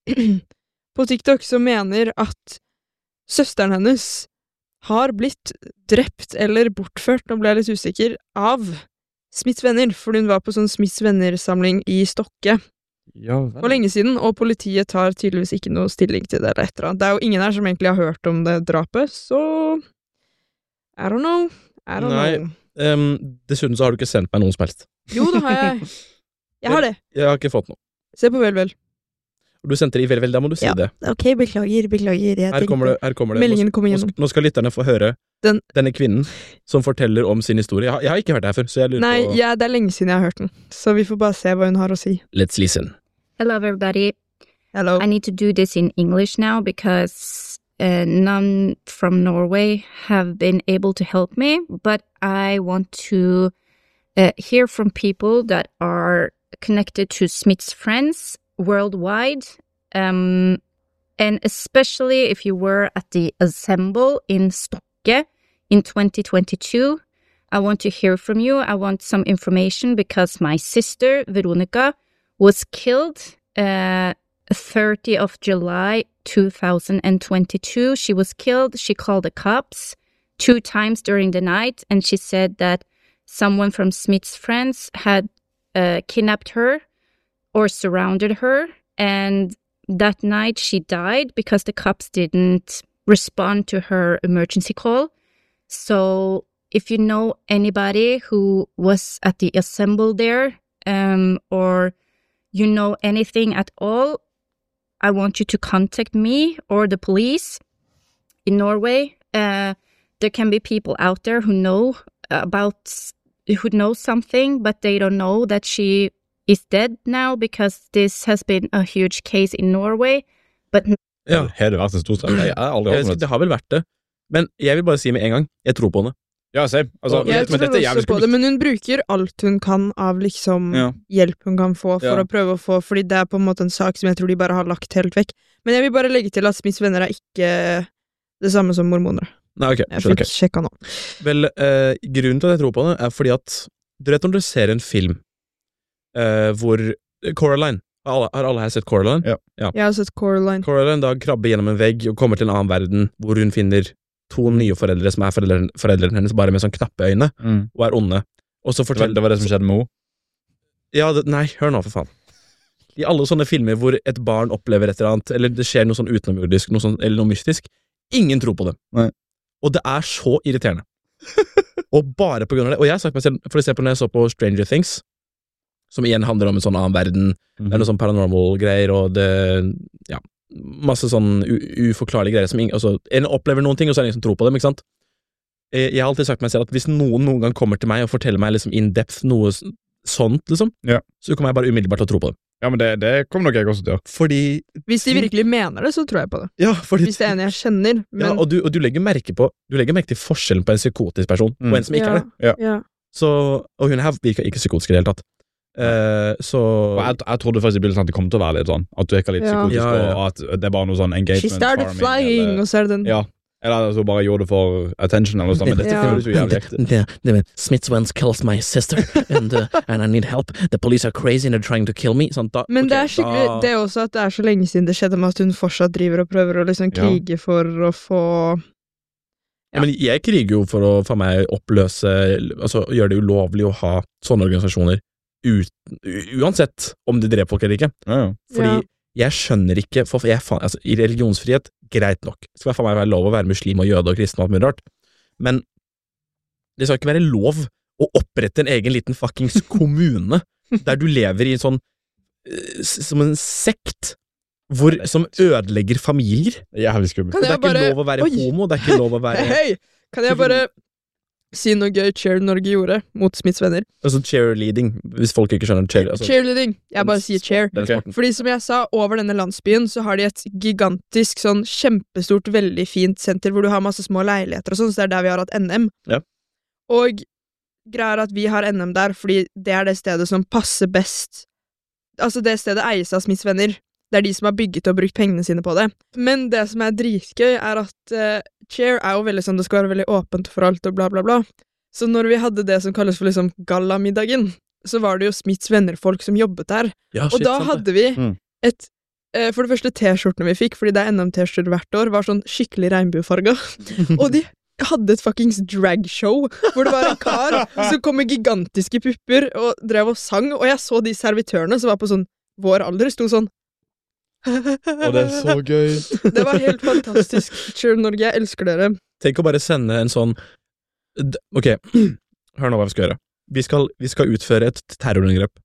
på TikTok som mener at søsteren hennes har blitt drept eller bortført, nå ble jeg litt usikker, av Smiths venner, for hun var på sånn Smiths venner-samling i Stokke Ja, for lenge siden, og politiet tar tydeligvis ikke noe stilling til det eller et eller annet. Det er jo ingen her som egentlig har hørt om det drapet, så I don't know. Nei. Dessuten så har du ikke sendt meg noen som helst. Jo, det har jeg. Jeg har det. Jeg har ikke fått noe. Se på vel. Og du sendte det i vel, da må du si Ja. det. Ok, beklager. Her kommer det. Meldingen kommer Nå gjennom. nå skal lytterne få høre denne kvinnen som forteller om sin historie. Jeg har ikke hørt det her før, så jeg lurer Nei, på ja, det er lenge siden jeg har hørt den, så vi får bare se hva hun har å si. Let's listen. Hello, everybody. Hello. I need to do this in English now because none from Norway have been able to help me, but I want to hear from people that are connected to Smith's friends worldwide, and especially if you were at the Assemble in Stokke in 2022. I want to hear from you. I want some information because my sister, Veronica, was killed 30th of July 2022. She was killed. She called the cops 2 times during the night, and she said that someone from Smith's friends had kidnapped her or surrounded her, and that night she died because the cops didn't respond to her emergency call. So if you know anybody who was at the Assemble there, or you know anything at all, I want you to contact me or the police in Norway. There can be people out there who know something, but they don't know that she is dead now because this has been a huge case in Norway. But Ja, Har det vært en stor streik? Jeg har aldri hørt om det. det har vel vært det. Men jeg vil bare si med en gang, jeg tror på henne. Ja, same. Altså, Jeg men tror dette er jævlig også på det, skummelt. men hun bruker alt hun kan av liksom Ja. hjelp hun kan få for Ja. å prøve å få, fordi det er på en måte en sak som jeg tror de bare har lagt helt vekk. Men jeg vil bare legge til at Smiths venner er ikke det samme som mormoner. Nei, ok, Jeg skjønner. fikk sjekka nå. Vel, grunnen til at jeg tror på henne, er fordi at du vet når du ser en film hvor Coraline, har alle her sett Coraline? Ja. Jeg har sett Coraline. Coraline da krabber gjennom en vegg og kommer til en annen verden, hvor hun finner 2 nye foreldre som er foreldrene hennes, bare med sånn knappe øyne, og er onde. Og så forteller Det var det som skjedde med henne. Ja, nei, hør nå, for faen. I alle sånne filmer hvor et barn opplever et eller annet, eller det skjer noe sånn utenomjordisk, noe sånn, eller noe mystisk, ingen tror på det. Nei. Og det er så irriterende. Og bare på grunn av det. Og jeg har sagt meg selv, for eksempel når jeg så på Stranger Things, som igjen handler om en sånn annen verden, det er noe sånn paranormal greier, og det, ja, masse sånn uforklarlige greier som altså, en opplever noen ting, og så er det ingen som tror på dem, ikke sant? Jeg har alltid sagt meg selv at hvis noen gang kommer til meg og forteller meg liksom in depth noe sånt, liksom, så kommer jeg bare umiddelbart til å tro på det. Ja, men det kommer nok jeg også til å gjøre. Fordi hvis de virkelig mener det, så tror jeg på det. Ja, fordi hvis det er en jeg kjenner. Men... Ja, og du legger merke til forskjellen på en psykotisk person og en som ikke er det. Ja. Så, og hun her virker ikke psykotisk i det hele tatt. Så jeg trodde faktisk i begynnelsen at det kom til å være litt sånn at du virker litt psykotisk, og at det er bare noe sånn engagement. She started flying, og så er det den. Ja. Eller altså bare gjorde det for attention eller noe sånt, men dette føles jo jævlig ekte. Smithswens kills my sister, and I need help. The police are crazy and they're trying to kill me. Sånn, men det er skikkelig, det er også at det er så lenge siden det skjedde med at hun fortsatt driver og prøver å liksom krige for å få... Ja, men jeg kriger jo for å for meg oppløse, altså gjøre det ulovlig å ha sånne organisasjoner uansett om de dreper folk eller ikke. Fordi jeg skjønner ikke, for altså, i religionsfrihet, greit nok. Det skal være lov å være muslim og jøde og kristen og alt mye rart. Men det skal ikke være lov å opprette en egen liten fuckings kommune der du lever i en sånn som en sekt som ødelegger familier. Jævlig skummelt. Det er ikke lov å være homo, det er ikke lov å være... Hei! Kan jeg bare si noe gøy Cheer Norge gjorde mot Smiths venner? Altså cheerleading, hvis folk ikke skjønner cheerleading. Jeg bare sier cheer. Fordi som jeg sa, over denne landsbyen så har de et gigantisk, sånn kjempestort, veldig fint senter hvor du har masse små leiligheter og sånn, så det er der vi har hatt NM. Ja. Og greier at vi har NM der fordi det er det stedet som passer best. Altså det stedet eies av Smiths venner. Det er de som har bygget og brukt pengene sine på det. Men det som er dritgøy er at Cheer er jo veldig sånn, det skal være veldig åpent for alt og bla bla bla. Så når vi hadde det som kalles for liksom gallamiddagen, så var det jo Smiths venner-folk som jobbet der. Ja, og da hadde vi et for det første T-skjortene vi fikk, fordi det er NM-T-skjorter hvert år, var sånn skikkelig regnbuefarga. Og de hadde et fuckings dragshow, hvor det var en kar som kom med gigantiske pupper og drev og sang, og jeg så de servitørene som var på sånn vår alder, sto sånn og det er så gøy. Det var helt fantastisk. Cheer Norge, jeg elsker dere. Tenk å bare sende en sånn ok, hør nå hva vi skal gjøre. Vi skal utføre et terrorangrep.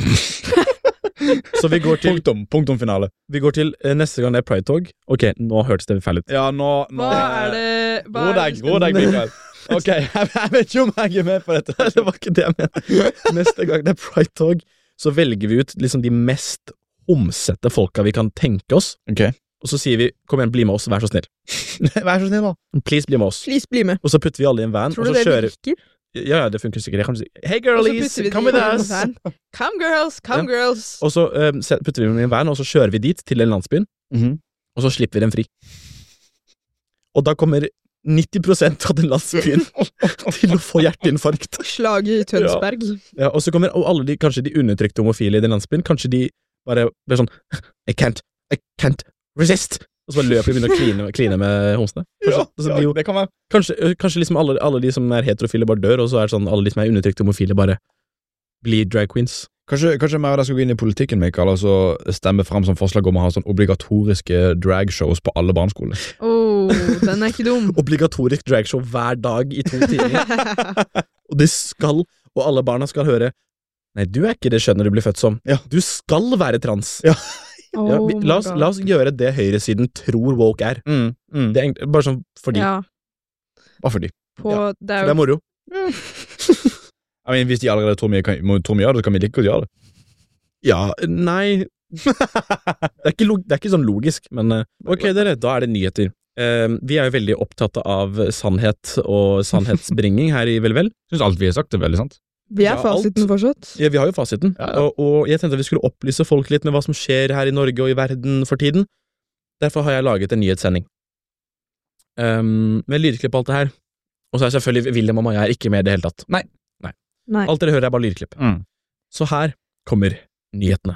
Så vi går til punktum finale. Vi går til neste gang det er Pride-tog. Ok, nå hørtes det ferdig ut. Ja, nå Hva er det? Ro deg, Mikael. Ok, jeg vet ikke om jeg er med på dette. Det var ikke det jeg mente. Neste gang det er Pride-tog, så velger vi ut liksom de mest omsette folka vi kan tenke oss. Okay. Og så sier vi, kom igjen, bli med oss, vær så snill. Vær så snill da. Please, bli med oss. Please, bli med. Og så putter vi alle i en van. Tror du det virker? Ja, det funker sikkert. Jeg kan si, hey girlies, come with us. Come girls. Og så putter vi dem i en van, og så kjører vi dit til den landsbyen, og så slipper vi dem fri. Og da kommer 90% av den landsbyen til å få hjerteinfarkt. Slaget i Tønsberg. Ja, og så kommer alle kanskje de undertrykte homofile i den landsbyen, kanskje de bare blir sånn I can't resist. Og så bare løper de og begynner å kline med homsene. Det kan være. Kanskje liksom alle de som er heterofile bare dør, og så er det sånn alle de som er undertrykte homofile bare blir drag queens. Kanskje meg og deg skal gå inn i politikken, Mikael, og så stemme frem som forslag om å ha sånn obligatoriske dragshows på alle barneskoler. Den er ikke dum. Obligatorisk dragshow hver dag i 2 timer. Og alle barna skal høre nei, du er ikke det skjønnet du blir født som. Ja. Du skal være trans. Ja. La oss gjøre det høyresiden tror woke er. Det er egentlig, bare sånn fordi. Ja. Bare fordi. For det er moro. Hvis de allerede tror mye av det, så kan vi like godt gjøre det. Ja, nei. det er ikke sånn logisk, men ok, dere, da er det nyheter. Vi er jo veldig opptatt av sannhet og sannhetsbringing her i Velvel. Synes alt vi har sagt er veldig sant. Vi er fasiten fortsatt. Ja, vi har jo fasiten. Ja. Og jeg tenkte at vi skulle opplyse folk litt med hva som skjer her i Norge og i verden for tiden. Derfor har jeg laget en nyhetssending. Med lydklipp og alt det her. Og så er selvfølgelig William og Maja er ikke med i det hele tatt. Nei. Alt dere hører er bare lydklipp. Så her kommer nyhetene.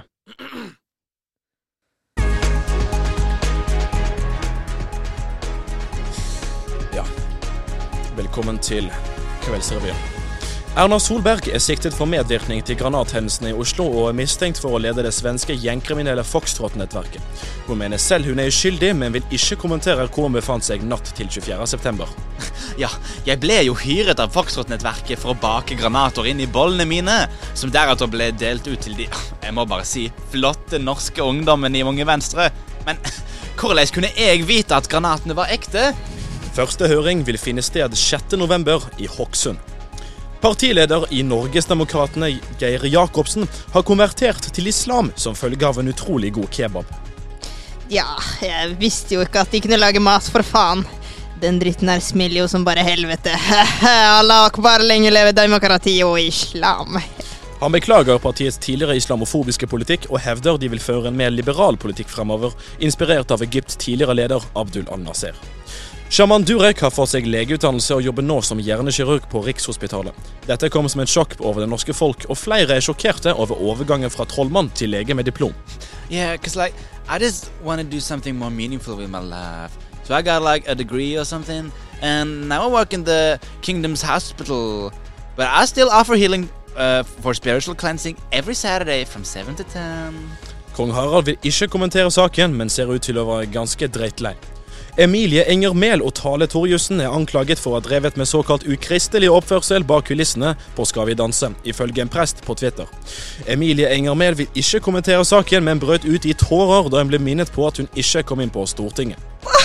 Ja. Velkommen til Kveldsrevyen. Erna Solberg er siktet for medvirkning til granathendelsene i Oslo og er mistenkt for å lede det svenske gjengkriminelle Foxtrot-nettverket. Hun mener selv hun er uskyldig, men vil ikke kommentere hvor hun befant seg natt til 24. september. Ja, jeg ble jo hyret av Foxtrot-nettverket for å bake granater inn i bollene mine, som deretter ble delt ut til de, jeg må bare si, flotte norske ungdommen i Unge Venstre. Men hvordan kunne jeg vite at granatene var ekte? Første høring vil finne sted 6. november i Hokksund. Partileder i Norgesdemokratene Geir Jakobsen har konvertert til islam som følge av en utrolig god kebab. Ja, jeg visste jo ikke at de kunne lage mat, for faen. Den dritten her smeller jo som bare helvete. Allah akbar, lenge leve demokrati og islam. Han beklager partiets tidligere islamofobiske politikk og hevder de vil føre en mer liberal politikk fremover, inspirert av Egypts tidligere leder Abdul al-Nasser. Shaman Durek har fått seg legeutdannelse og jobber nå som hjernekirurg på Rikshospitalet. Dette kom som et sjokk over det norske folk, og flere er sjokkerte over overgangen fra trollmann til lege med diplom. Yeah, cause like, I just want to do something more meaningful with my life. So I got like a degree or something, and now I work in the Kingdom's Hospital. But I still offer healing for spiritual cleansing every Saturday from 7 to 10. Kong Harald vil ikke kommentere saken, men ser ut til å være ganske dreitlei. Emilie Enger Mehl og Tale Torjussen er anklaget for å ha drevet med såkalt ukristelig oppførsel bak kulissene på Skal vi danse, ifølge en prest på Twitter. Emilie Enger Mehl vil ikke kommentere saken, men brøt ut i tårer da hun ble minnet på at hun ikke kom inn på Stortinget.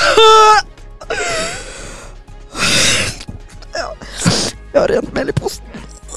Jeg har rent mel i posten.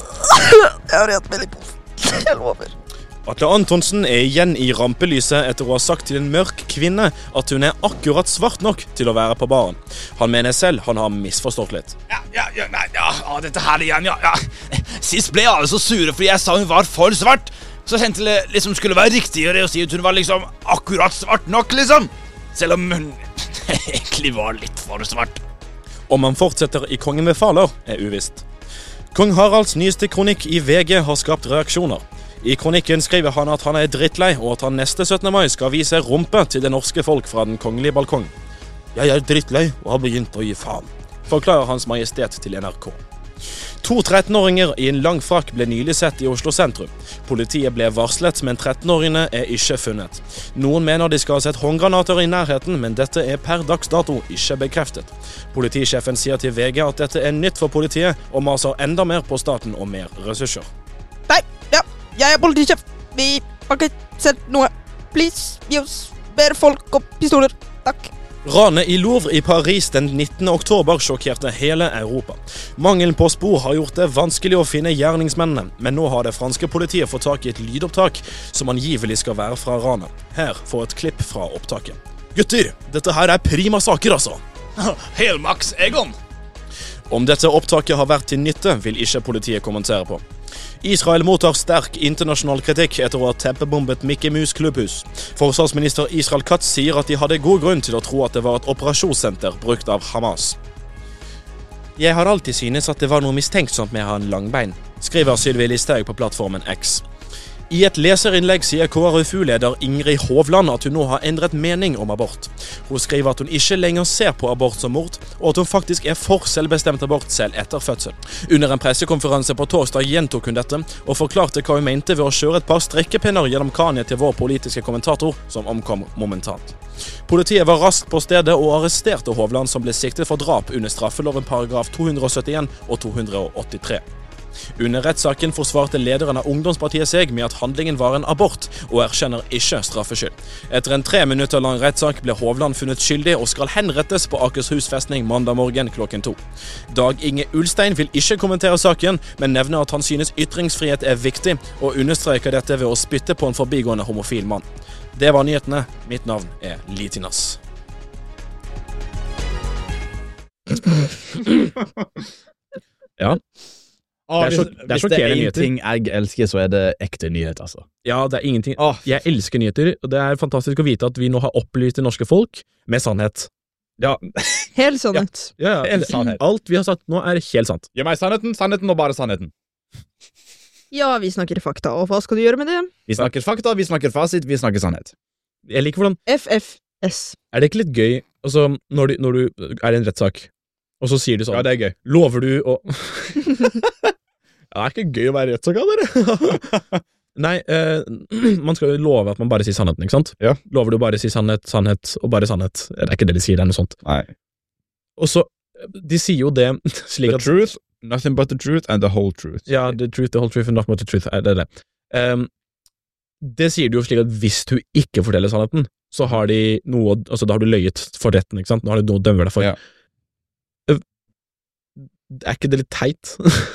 Jeg lover. Atle Antonsen er igjen i rampelyset etter å ha sagt til en mørk kvinne at hun er akkurat svart nok til å være på baren. Han mener selv han har misforstått litt. Dette her igjen, ja. Sist ble alle så sure fordi jeg sa hun var for svart. Så tenkte jeg liksom skulle være riktigere å si at hun var liksom akkurat svart nok, liksom. Selv om hun egentlig var litt for svart. Om han fortsetter i Kongen befaler, er uvisst. Kong Haralds nyeste kronikk i VG har skapt reaksjoner. I kronikken skriver han at han er drittlei, og at han neste 17. mai skal vise rumpe til det norske folk fra den kongelige balkong. Jeg er drittlei og har begynt å gi faen, forklarer Hans Majestet til NRK. 2 13-åringer i en lang frakk ble nylig sett i Oslo sentrum. Politiet ble varslet, men 13-åringene er ikke funnet. Noen mener de skal ha sett håndgranater i nærheten, men dette er per dags dato ikke bekreftet. Politisjefen sier til VG at dette er nytt for politiet, og maser enda mer på staten og mer ressurser. Nei, ja, jeg er politisjef. Vi har ikke sett noe. Please, gi oss mer folk og pistoler. Takk. Ranet i Louvre i Paris den 19. oktober sjokkerte hele Europa. Mangelen på spor har gjort det vanskelig å finne gjerningsmennene, men nå har det franske politiet fått tak i et lydopptak som angivelig skal være fra ranet. Her får et klipp fra opptaket. Gutter, dette her er prima saker, altså. Helmaks Egon. Om dette opptaket har vært til nytte, vil ikke politiet kommentere på. Israel mottar sterk internasjonal kritikk etter å ha teppebombet Mickey Mouse klubbhus. Forsvarsminister Israel Katz sier at de hadde god grunn til å tro at det var et operasjonssenter brukt av Hamas. Jeg har alltid synes at det var noe mistenksomt med å ha en langbein, skriver Sylvi Listhaug på plattformen X. I et leserinnlegg sier KrFU-leder Ingrid Hovland at hun nå har endret mening om abort. Hun skriver at hun ikke lenger ser på abort som mord, og at hun faktisk er for selvbestemt abort selv etter fødsel. Under en pressekonferanse på torsdag gjentok hun dette, og forklarte hva hun mente ved å kjøre et par strikkepinner gjennom kraniet til vår politiske kommentator, som omkom momentant. Politiet var raskt på stedet og arresterte Hovland, som ble siktet for drap under straffeloven paragraf 271 og 283. Under rettssaken forsvarte lederen av Ungdomspartiet seg med at handlingen var en abort, og erkjenner ikke straffskyld. Etter en 3 minutter lang rettssak ble Hovland funnet skyldig og skal henrettes på Akershus festning mandag morgen klokken 2. Dag Inge Ulstein vil ikke kommentere saken, men nevner at han synes ytringsfrihet er viktig, og understreker dette ved å spytte på en forbigående homofil mann. Det var nyhetene. Mitt navn er Litinas. Ja. Hvis det er nyheter. en ting jeg elsker, så er det ekte nyhet, altså. Ja, det er ingenting. Jeg elsker nyheter, og det er fantastisk å vite at vi nå har opplyst det norske folk med sannhet. Ja. Helt sannhet. Ja, sannhet. Alt vi har sagt nå er helt sant. Gi meg sannheten og bare sannheten. Ja, vi snakker fakta, og hva skal du gjøre med det? Vi snakker fakta, vi snakker fasit, vi snakker sannhet. Jeg liker hvordan FFS. Er det ikke litt gøy, altså, når du er i en rettssak, og så sier du sånn, Ja, det er gøy. lover du å... Ja, det er ikke gøy å være rettssak av dere. Nei, man skal jo love at man bare sier sannheten, ikke sant? Ja. Lover du bare å si sannhet og bare sannhet? Det er ikke det de sier, det er noe sånt. Nei. Og så, de sier jo det slik The at... truth, nothing but the truth, and the whole truth. Ja, the truth, the whole truth, and nothing but the truth, det er det. Det sier du jo slik at hvis du ikke forteller sannheten, så har de noe, altså da har du løyet for retten, ikke sant? Nå har du noe å dømme deg for. Ja. Er ikke det litt teit?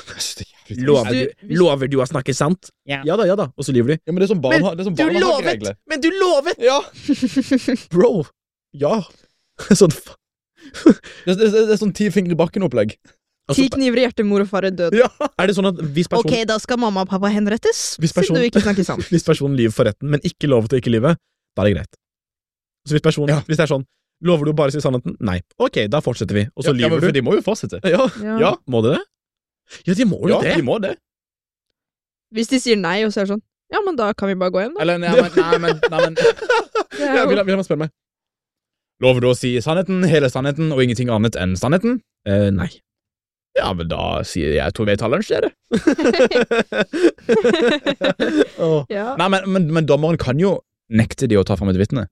Lover du å snakke sant? Ja. Ja da, og så lyver de. Ja, men det er som barnehageregler. Men du lovet! Ja. Bro, ja. Sånn, Det er sånn 10 fingre i bakken-opplegg. 10 kniver i hjertet, mor og far er død. Ja, er det sånn at hvis personen, Ok, da skal mamma og pappa henrettes, Hvis siden person- du ikke snakker sant. hvis personen lyver for retten, men ikke lovet å ikke lyve, da er det greit. Så hvis personen, hvis det er sånn, lover du bare å si sannheten? Nei. Ok, da fortsetter vi. Og så Ja, men lyver for du. de må jo fortsette. Ja, må det det? Ja, de må jo Ja, det. de må det. Hvis de sier nei, og så er det sånn, ja, men da kan vi bare gå hjem, da. Eller, nei, men Ja, vil han spørre meg? Lover du å si sannheten, hele sannheten, og ingenting annet enn sannheten? Nei. Ja, men da sier jeg 2 V-talleren skjer det. Ja. Nei, men dommeren kan jo nekte de å ta fram et vitne.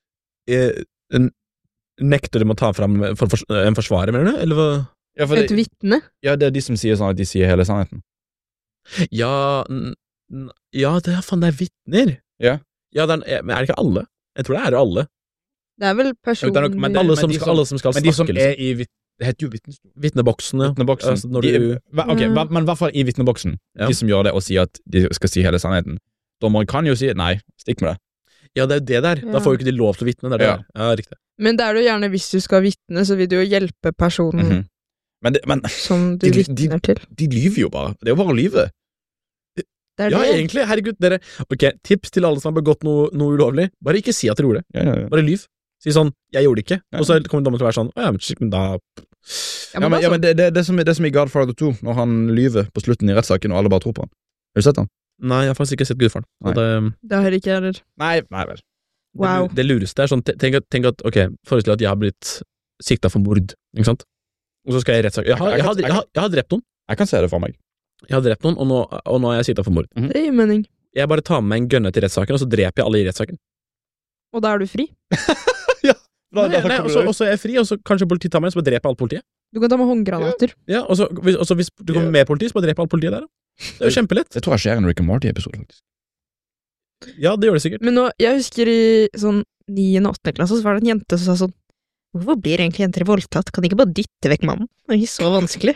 Nekter de å ta fram en forsvarer, mener du? Eller hva? Ja, for Et vitne? ja, det er de som sier sånn at de sier hele sannheten. Ja, det er faen, det er vitner. Ja. Ja, men er det ikke alle? Jeg tror det er alle. Det er vel personlig... Men Alle som skal Men de som snakke, er liksom. i det heter jo vitnestol. Vitneboksen, ja. Vitneboksen. Altså, når De- du... ok, men i hvert fall i vitneboksen. Ja. De som gjør det og sier at de skal si hele sannheten. Dommeren kan jo si nei, stikk med det. Ja, det er jo det der. Da Ja. får jo ikke de lov til å vitne. Det er det Ja. der. Ja, riktig. Men det er det jo gjerne hvis du skal vitne, så vil du jo hjelpe personen Mhm. Men som du De- vitner til. de lyver jo bare. Det er jo bare å lyve. Det er Ja, det. egentlig. Herregud, dere. Ok, tips til alle som har begått noe ulovlig. Bare ikke si at dere gjorde det. Ja. Bare lyv. Si sånn 'jeg gjorde det ikke', Ja. og så kommer dommeren til å være sånn 'å ja, men shit, men da Ja, men det er som i Godfather 2, når han lyver på slutten i rettssaken, og alle bare tror på han. Har du sett han? Nei, jeg har faktisk ikke sett Gudfaren. Nei. Så det, Det har ikke jeg heller. Nei vel. Wow. det lureste er sånn tenk at, ok, forestill at jeg har blitt sikta for mord, ikke sant? Og så skal jeg i rettssak. Jeg har drept noen. Jeg kan se det for meg. Jeg har drept noen, og nå er jeg sikta for mord. Det gir mening. Jeg bare tar med meg en gunner til rettssaken, og så dreper jeg alle i rettssaken. Og da er du fri. Nei, og så er jeg fri, og så kanskje politiet tar meg, så bare dreper jeg alt politiet. Du kan ta med håndgranater. Ja, og så hvis du kommer med politi, så bare dreper alt politiet der, da. Det er jo kjempelett. Det tror jeg skjer i en Rick and Morty-episode, faktisk. Ja, det gjør det sikkert. Men nå, jeg husker i sånn 9. og 8. klasse, så var det en jente som sa sånn, hvorfor blir egentlig jenter voldtatt? Kan de ikke bare dytte vekk mannen? Det er ikke så vanskelig.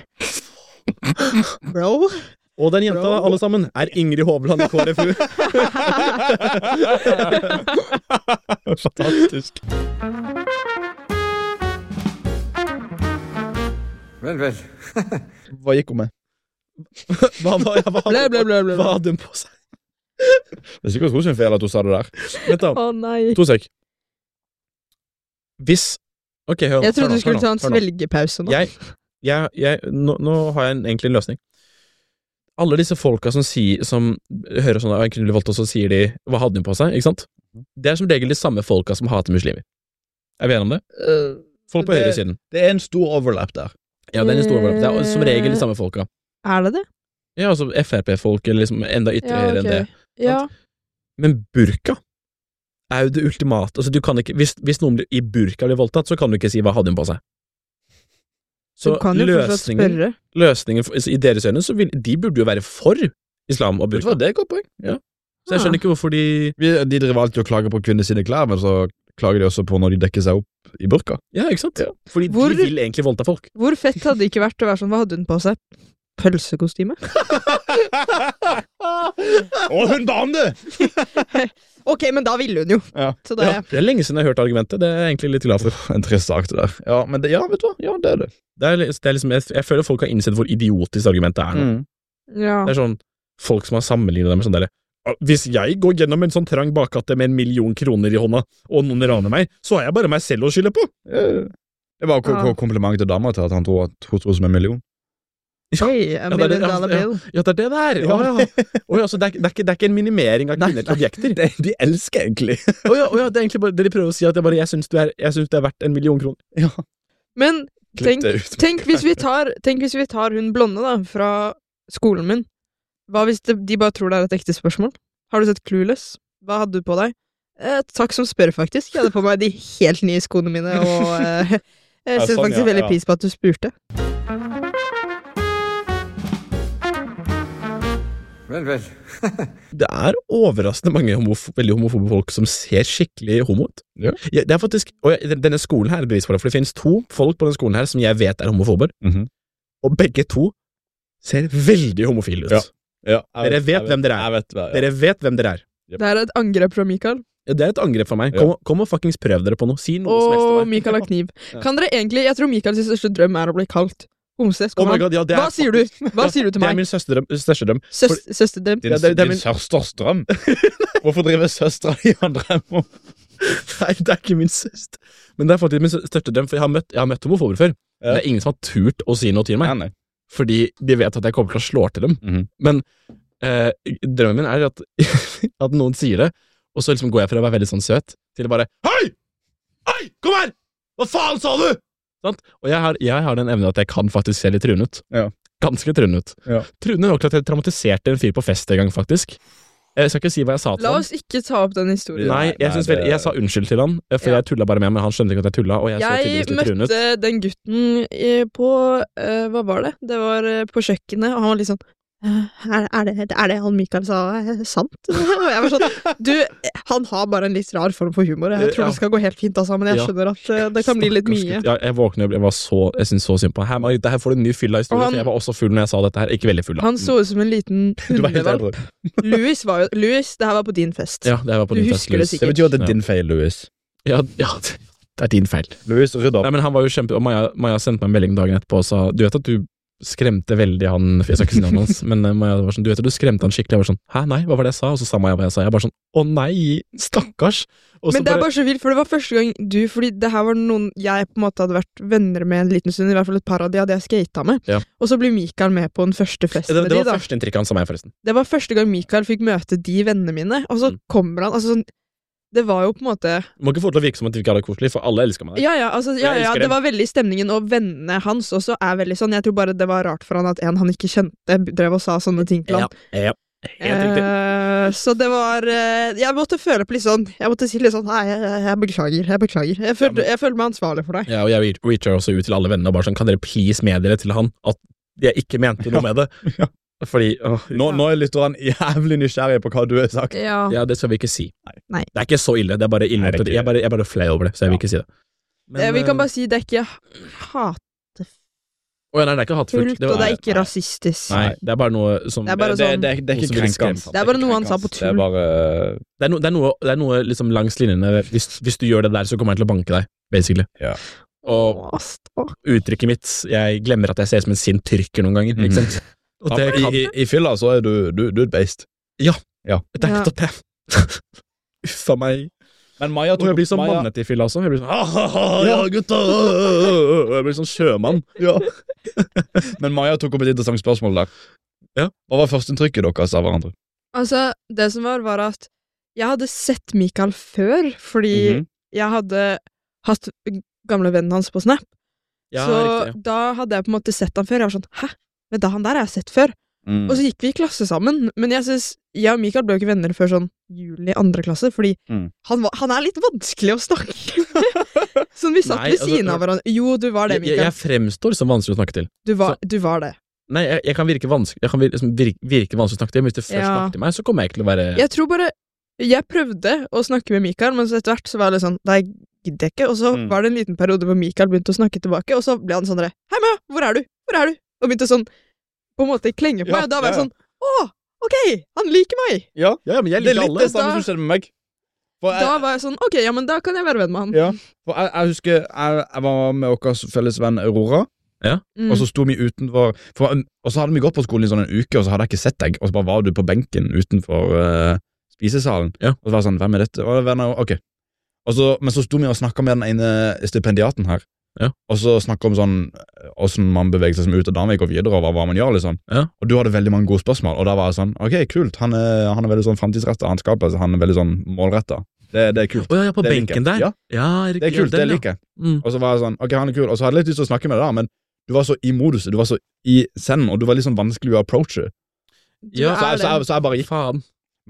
Bro. Og den jenta, alle sammen, er Ingrid Hovland i KrFU. Fantastisk. Vel. Hva gikk hun med? Hva hadde hun på seg? Det er sikkert hos sin feil at hun sa det der. Vent da, Å nei. 2 sek. Hvis... Ok, hør. Jeg trodde hør du skulle nå, ta en hør nå. svelgepause nå. Nå har jeg egentlig en løsning. Alle disse folka som hører sånn, en kvinnelig voldtatt, så sier de, hva hadde hun på seg, ikke sant? Det er som regel de samme folka som hater muslimer. Er vi enige om det? Folk på høyresiden. Det er en stor overlap der. Ja, det er en stor overlapp. Det er som regel de samme folka. Er det det? Ja, altså FrP-folk, eller liksom enda ytterligere enn det. Ja. Men burka er jo det ultimate. Altså, du kan ikke, hvis noen i burka blir voldtatt, så kan du ikke si hva hadde hun på seg. Så Du kan jo fortsatt spørre. løsningen i deres øyne, så de burde jo være for islam og burka. Det er et godt poeng. Ja. Så jeg skjønner ikke hvorfor de... De driver alltid og klager på kvinner sine klær, men så klager de også på når de dekker seg opp i burka. Ja, ikke sant? Fordi Hvor- de vil egentlig voldta folk. Hvor fett hadde det ikke vært å være sånn, hva hadde hun på seg? Pølsekostyme? Og hun bande! Ok, men da ville hun jo. Ja. Så da Ja, det er lenge siden jeg har hørt argumentet. Det er jeg egentlig litt glad for. En trist sak det der. Ja, men det, vet du hva? Ja, det er det. Det er liksom, jeg føler folk har innsett hvor idiotisk argumentet er nå. Ja. Det er sånn, folk som har sammenlignet det med sånn der, hvis jeg går gjennom en sånn trang bakgate med 1 million kroner i hånda, og noen raner meg, så har jeg bare meg selv å skylde på. Det var kompliment til dama til at hun tror som 1 million. Hey, a million dollar bill. Ja, det er det der. Så det er ikke en minimering av kvinner til objekter. De elsker egentlig. Åja, det er egentlig bare det de prøver å si, at jeg synes du er verdt 1 million kroner. Ja. Men Klipp det ut. tenk hvis vi tar hun blonde da, fra skolen min. Hva hvis de bare tror det er et ekte spørsmål? Har du sett Clueless? Hva hadde du på deg? Takk som spør, faktisk. Jeg hadde på meg de helt nye skoene mine, og jeg setter faktisk veldig pris på at du spurte. Vel. Det er overraskende mange veldig homofobe folk som ser skikkelig homo ut. Ja. Det er faktisk, og denne skolen her er bevis for det, for det finnes 2 folk på denne skolen her som jeg vet er homofober, og begge 2 ser veldig homofile ut. Ja. Dere vet hvem dere er. Dere vet hvem dere er. Det er et angrep fra Mikael. Ja, det er et angrep fra meg. Kom og fuckings prøv dere på noe. Si noe som helst til Og meg. Mikael har kniv. Kan dere egentlig, jeg tror Mikaels største drøm er å bli kalt homse. Oh my God, ja, det er Hva sier du? Hva sier du til Det er meg? min største drøm. Søsterdrøm? Din søsters drøm? Hvorfor driver søstera di og drømmer om? Nei, det er ikke min søster. Men det er faktisk min største drøm, for jeg har møtt homofober før. Det er ingen som har turt å si noe til meg. Nei. Fordi de vet at jeg kommer til å slå til dem. Men drømmen min er at noen sier det, og så liksom går jeg fra å være veldig sånn søt til å bare Hei! Hei! Kom her! Hva faen sa du? Sant? Og jeg har den evnen at jeg kan faktisk se litt trun ut. Ja. Ganske trun ut. Ja. Trun nok til at jeg traumatiserte en fyr på fest en gang, faktisk. Jeg skal ikke si hva jeg sa til La han. oss ikke ta opp den historien. Nei, jeg sa unnskyld til han, for jeg tullet bare med, men han skjønte ikke at jeg tullet, og jeg så tydeligvis litt trun ut. Jeg møtte den gutten på, hva var det? Det var på kjøkkenet, og han var litt sånn, er det han Mikael sa sant? Og jeg var sånn, han har bare en litt rar form for humor. Jeg tror det skal gå helt fint altså, men jeg skjønner at det kan bli litt mye. Ja, jeg våknet opp, jeg synes så synd på her får du en ny fylla-historie, for jeg var også full når jeg sa dette her, ikke veldig full. Han så ut som en liten hundevalp. Louis, det her var på din fest. Ja, det her var på din fest. Du husker det sikkert. Det betyr at det er din feil, Louis. Ja, det er din feil. Louis, rydd opp. Nei, men han var jo kjempe, og Maja sendte meg en melding dagen etterpå og sa, du vet at du skremte veldig han, jeg skal ikke si navnet hans, men Maja var sånn, du vet at du skremte han skikkelig, jeg var sånn, hæ, nei, hva var det jeg sa? Og så sa Maja hva jeg sa, jeg bare sånn, å nei, stakkars. Men det er bare så vilt, for det var første gang fordi det her var noen jeg på en måte hadde vært venner med en liten stund, i hvert fall et par av de hadde jeg skatet med, og så blir Mikael med på den første festen med de da. Det var første inntrykk han sa meg forresten. Det var første gang Mikael fikk møte de vennene mine, og så kommer han, altså sånn, det var jo på en måte Du må ikke få til å virke som at vi ikke hadde det koselig, for alle elsker meg der. Ja, det var veldig stemningen, og vennene hans også er veldig sånn. Jeg tror bare det var rart for han at en han ikke kjente drev og sa sånne ting til han. Ja, helt riktig. Så det var jeg måtte føle på litt sånn, jeg måtte si litt sånn, nei, jeg beklager. Jeg følte meg ansvarlig for deg. Ja, og jeg reacher også ut til alle vennene, og bare sånn, kan dere please meddele til han at jeg ikke mente noe med det? Fordi nå er lytteren jævlig nysgjerrig på hva du har sagt. Ja, det skal vi ikke si. Nei. Det er ikke så ille, det er bare ille. Jeg er bare flau over det, så jeg vil ikke si det. Men, vi kan bare si det er ikke hatefullt, nei, det er ikke hatefullt. og det er ikke rasistisk. Nei, det er bare noe som Det er bare sånn, det er ikke krenkende. det er bare noe han sa på tull. Det er noe liksom langs linjene, hvis du gjør det der, så kommer jeg til å banke deg, basically. Ja. Og uttrykket mitt, jeg glemmer at jeg ser ut som en sint tyrker noen ganger, ikke sant? I fylla så er du et beist. Ja. Det er nettopp det. Uffa meg. Men Maja tok jeg blir sånn mannete i fylla også. Jeg blir sånn, ja gutta. Jeg blir sånn sjømann. Ja. Men Maja tok opp et interessant spørsmål der. Ja. Hva var førsteinntrykket deres av hverandre? Altså, det som var at jeg hadde sett Mikael før, fordi jeg hadde hatt gamle vennen hans på Snap. Ja, så riktig. da hadde jeg på en måte sett han før. Jeg var sånn, hæ? Men da han der har jeg sett før. Og så gikk vi i klasse sammen. Men jeg synes, jeg og Mikael ble jo ikke venner før sånn juli 2. klasse, fordi han er litt vanskelig å snakke med. Sånn, vi satt ved siden av hverandre. Jo, du var det, Mikael. Jeg fremstår som vanskelig å snakke til. Du var det. Nei, jeg kan virke vanskelig vanskelig å snakke til, men hvis du først snakker til meg, så kommer jeg ikke til å være... Jeg tror bare, jeg prøvde å snakke med Mikael, men så etter hvert så var det sånn, nei, gidder jeg ikke, og så var det en liten periode hvor Mikael begynte å snakke tilbake, og så ble han sånn der, hei Maja, hvor er du? Og begynte sånn, på en måte klenge på meg, og da var jeg sånn, ok, han liker meg. Ja, men jeg det er liker litt alle. det samme som skjedde med meg. Da var jeg sånn, ok, ja, men da kan jeg være venn med han. Ja, for jeg husker, jeg var med vår felles venn Aurora, og så sto vi utenfor, og så hadde vi gått på skolen i sånn en uke, og så hadde jeg ikke sett deg, og så bare var du på benken utenfor spisesalen, og så var jeg sånn, hvem er dette? Og venner, ok. Men så sto vi og snakket med den ene stipendiaten her, og så snakket om sånn hvordan man beveger seg som ut av Danvik og videre, og hva man gjør liksom, og du hadde veldig mange gode spørsmål, og da var jeg sånn, ok, kult, han er veldig sånn fremtidsrettet, han er veldig sånn målrettet, det er kult. Ja, på benken der? Ja, det er kult, det liker jeg. Og så var jeg sånn, ok, han er kul, og så hadde jeg litt lyst til å snakke med deg da, men du var så i modus, du var så i senden, og du var litt sånn vanskelig å approache. Ja, så jeg bare gikk. Faen.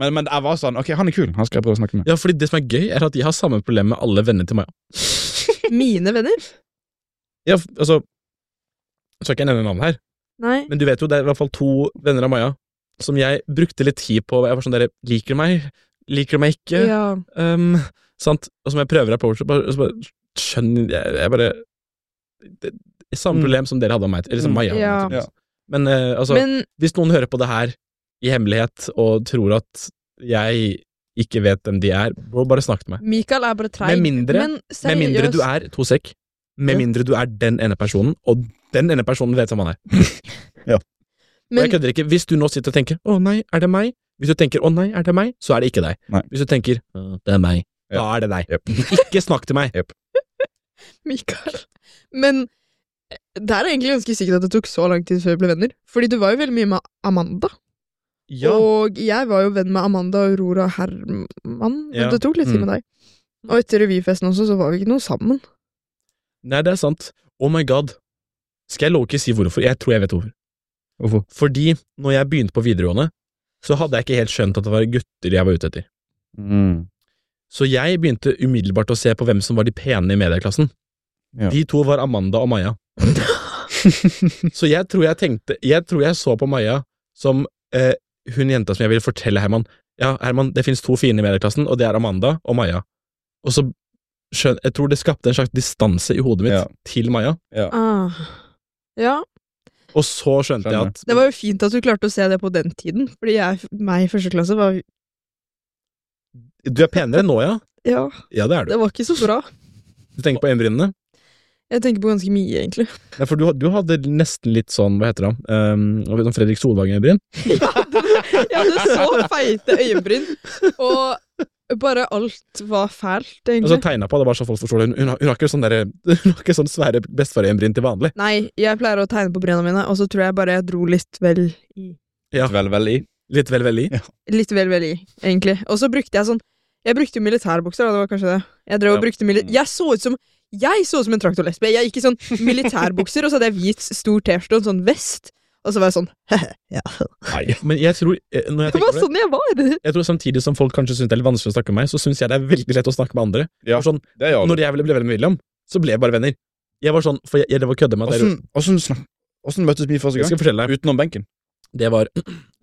Men jeg var sånn, ok, han er kul, han skal jeg prøve å snakke med. Ja, fordi det som er gøy, er at jeg har samme problem med alle vennene til Maja. Mine venner? Ja, altså, jeg skal ikke nevne navn her, Nei. men du vet jo, det er i hvert fall 2 venner av Maja, som jeg brukte litt tid på, jeg var sånn, dere liker meg ikke, Ja. sant? Og som jeg prøver å approache, så bare skjønner jeg bare, det er samme problem som dere hadde om meg, eller som Maja. Ja. Ja. Men, altså, hvis noen hører på det her i hemmelighet, og tror at jeg ikke vet hvem de er, bare snakk til meg. Mikael er bare treig. Med mindre du er, med mindre du er den ene personen, og den ene personen vet hvem han er. Ja. Og jeg kødder ikke, hvis du nå sitter og tenker, å nei, er det meg? Hvis du tenker, å nei, er det meg? Så er det ikke deg. Nei. Hvis du tenker, det er meg, da er det deg. Yep. Ikke snakk til meg. Yep. Mikael. Men det er egentlig ganske sikkert at det tok så lang tid før vi ble venner. Fordi du var jo veldig mye med Amanda. Ja. Og jeg var jo venn med Amanda, Aurora og Herman. Ja. Det tok litt tid med deg. Og etter revyfesten også, så var vi ikke noe sammen. Nei, det er sant. Oh my god. Skal jeg lov ikke si hvorfor? Jeg tror jeg vet hvorfor. Hvorfor? Fordi når jeg begynte på videregående, så hadde jeg ikke helt skjønt at det var gutter jeg var ute etter. Så jeg begynte umiddelbart å se på hvem som var de pene i medieklassen. Ja. De 2 var Amanda og Maja. Så jeg tror jeg så på Maja som hun jenta som jeg ville fortelle Herman. Ja, Herman, det finnes 2 fine i medieklassen, og det er Amanda og Maja. Og så jeg tror det skapte en slags distanse i hodet mitt til Maja. Ja. Og så skjønte jeg at det var jo fint at du klarte å se det på den tiden, fordi meg i første klasse var Du er penere nå, ja? Ja, det er du. Det var ikke så bra. Du tenker på øyenbrynene? Jeg tenker på ganske mye, egentlig. Nei, for du hadde nesten litt sånn, hva heter det, Fredrik Solvang-øyenbryn? Jeg hadde så feite øyenbryn, og bare alt var fælt, egentlig. Og så tegnet på det, bare så folk forstår det. Hun har ikke sånn svære bestefar-øyenbryn til vanlig. Nei, jeg pleier å tegne på bryna mine, og så tror jeg bare jeg dro litt vel i. Ja. Vel i. Litt vel i? Ja. Litt vel i, egentlig. Og så brukte jeg sånn, jeg brukte jo militærbukser, da, det var kanskje det. Jeg drev og brukte jeg så ut som en traktorlesbe. Jeg gikk i sånn militærbukser, og så hadde jeg hvit stor t-skjorte og en sånn vest. Og så var jeg sånn, ja. Nei, men jeg tror, når jeg det var sånn jeg var. Jeg tror samtidig som folk kanskje synes det er litt vanskelig å snakke med meg, så synes jeg det er veldig lett å snakke med andre. Ja, sånn, når jeg ville bli venner med William, så ble jeg bare venner. Jeg var sånn, for jeg var kødde med at Hvordan møttes vi første gang? Jeg skal fortelle deg. Utenom benken. Det var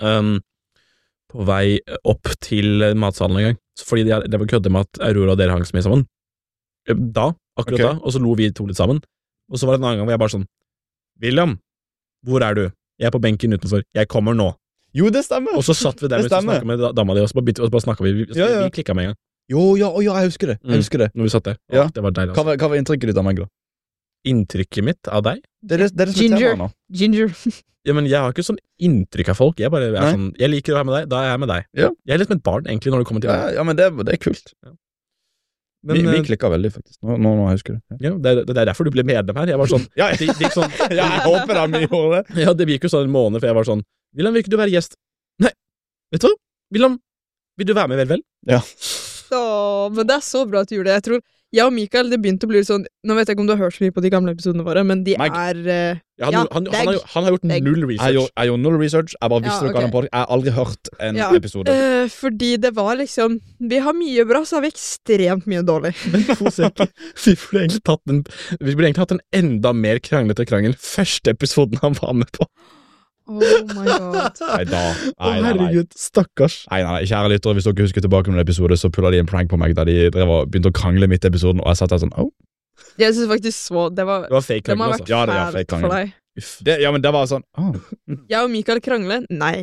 på vei opp til matsalen en gang, fordi det var kødde med at Aurora og dere hang så mye sammen. Akkurat da, og så lo vi 2 litt sammen. Og så var det en annen gang hvor jeg bare sånn, William, hvor er du? Jeg er på benken utenfor, jeg kommer nå. Jo, det stemmer. Og så satt vi der og snakket med dama di, og så bare snakket vi klikket med en gang. Jo, jeg husker det. Når vi satt der. Ja. Det var deilig. Hva var inntrykket ditt av meg da? Inntrykket mitt av deg? Det er det som er temaet nå. Ginger. Ja, men jeg har ikke sånn inntrykk av folk. Jeg bare er sånn, jeg liker å være med deg, da er jeg med deg. Ja. Jeg er litt som et barn, egentlig, når det kommer til det. Ja, men det er kult. Ja. Men, vi klikket veldig, faktisk. Nå jeg husker det. Ja, det er derfor du ble medlem her. Jeg var sånn, det gikk sånn jeg håper da vi gjorde det. Ja, det gikk jo sånn en måned, for jeg var sånn, William, vil ikke du være gjest? Nei, vet du hva? William, vil du være med vel? Ja. Men det er så bra at du gjorde det. Jeg tror, jeg og Mikael, det begynte å bli sånn, nå vet jeg ikke om du har hørt så mye på de gamle episodene våre, men de han har gjort null research. Jeg gjorde null research, jeg bare visste noe av den podcasten. Jeg har aldri hørt en episode. Fordi det var liksom, vi har mye bra, så har vi ekstremt mye dårlig. Men vi burde egentlig hatt en enda mer kranglete krangel første episoden han var med på. Oh my god. Nei, herregud, stakkars. Nei, kjære lyttere, hvis dere husker tilbake med en episode, så pullet de en prank på meg da de begynte å krangle midt i episoden, og jeg satt der sånn, Jeg synes faktisk det var fake krangel, altså. Ja, det var fake krangel. For deg. Ja, men det var sånn, Jeg og Mikael krangle? Nei.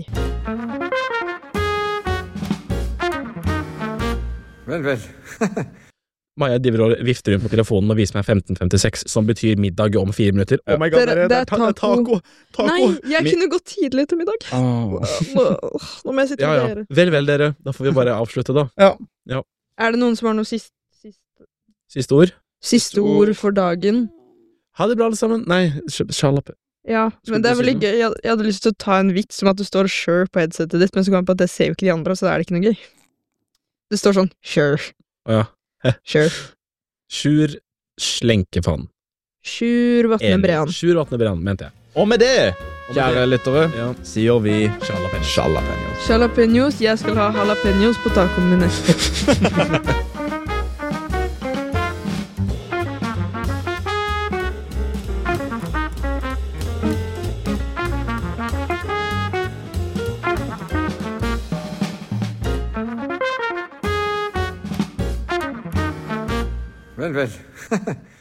Vel. Maja driver og vifter rundt på telefonen og viser meg 15:56, som betyr middag om 4 minutter. Oh my god, det er taco. Taco. Nei, jeg kunne gått tidlig til middag. Nå må jeg sitte med dere. Vel, dere. Da får vi bare avslutte, da. Ja. Er det noen som har noe siste ord? Siste ord for dagen. Ha det bra, alle sammen. Nei, sjalap. Ja, men det er veldig gøy. Jeg hadde lyst til å ta en vits om at det står sure på headsetet ditt, men så kom jeg på at det ser jo ikke de andre, så da er det ikke noe gøy. Det står sånn sure. Ja. Sure. Sjur Slenkefann. Sjur Vatne Brean. Sjur Vatne Brean, mente jeg. Og med det Kjære lyttere, sier vi Jalapeños. Jalapeños. Jeg skal ha jalapeños på tacoen min. Vel.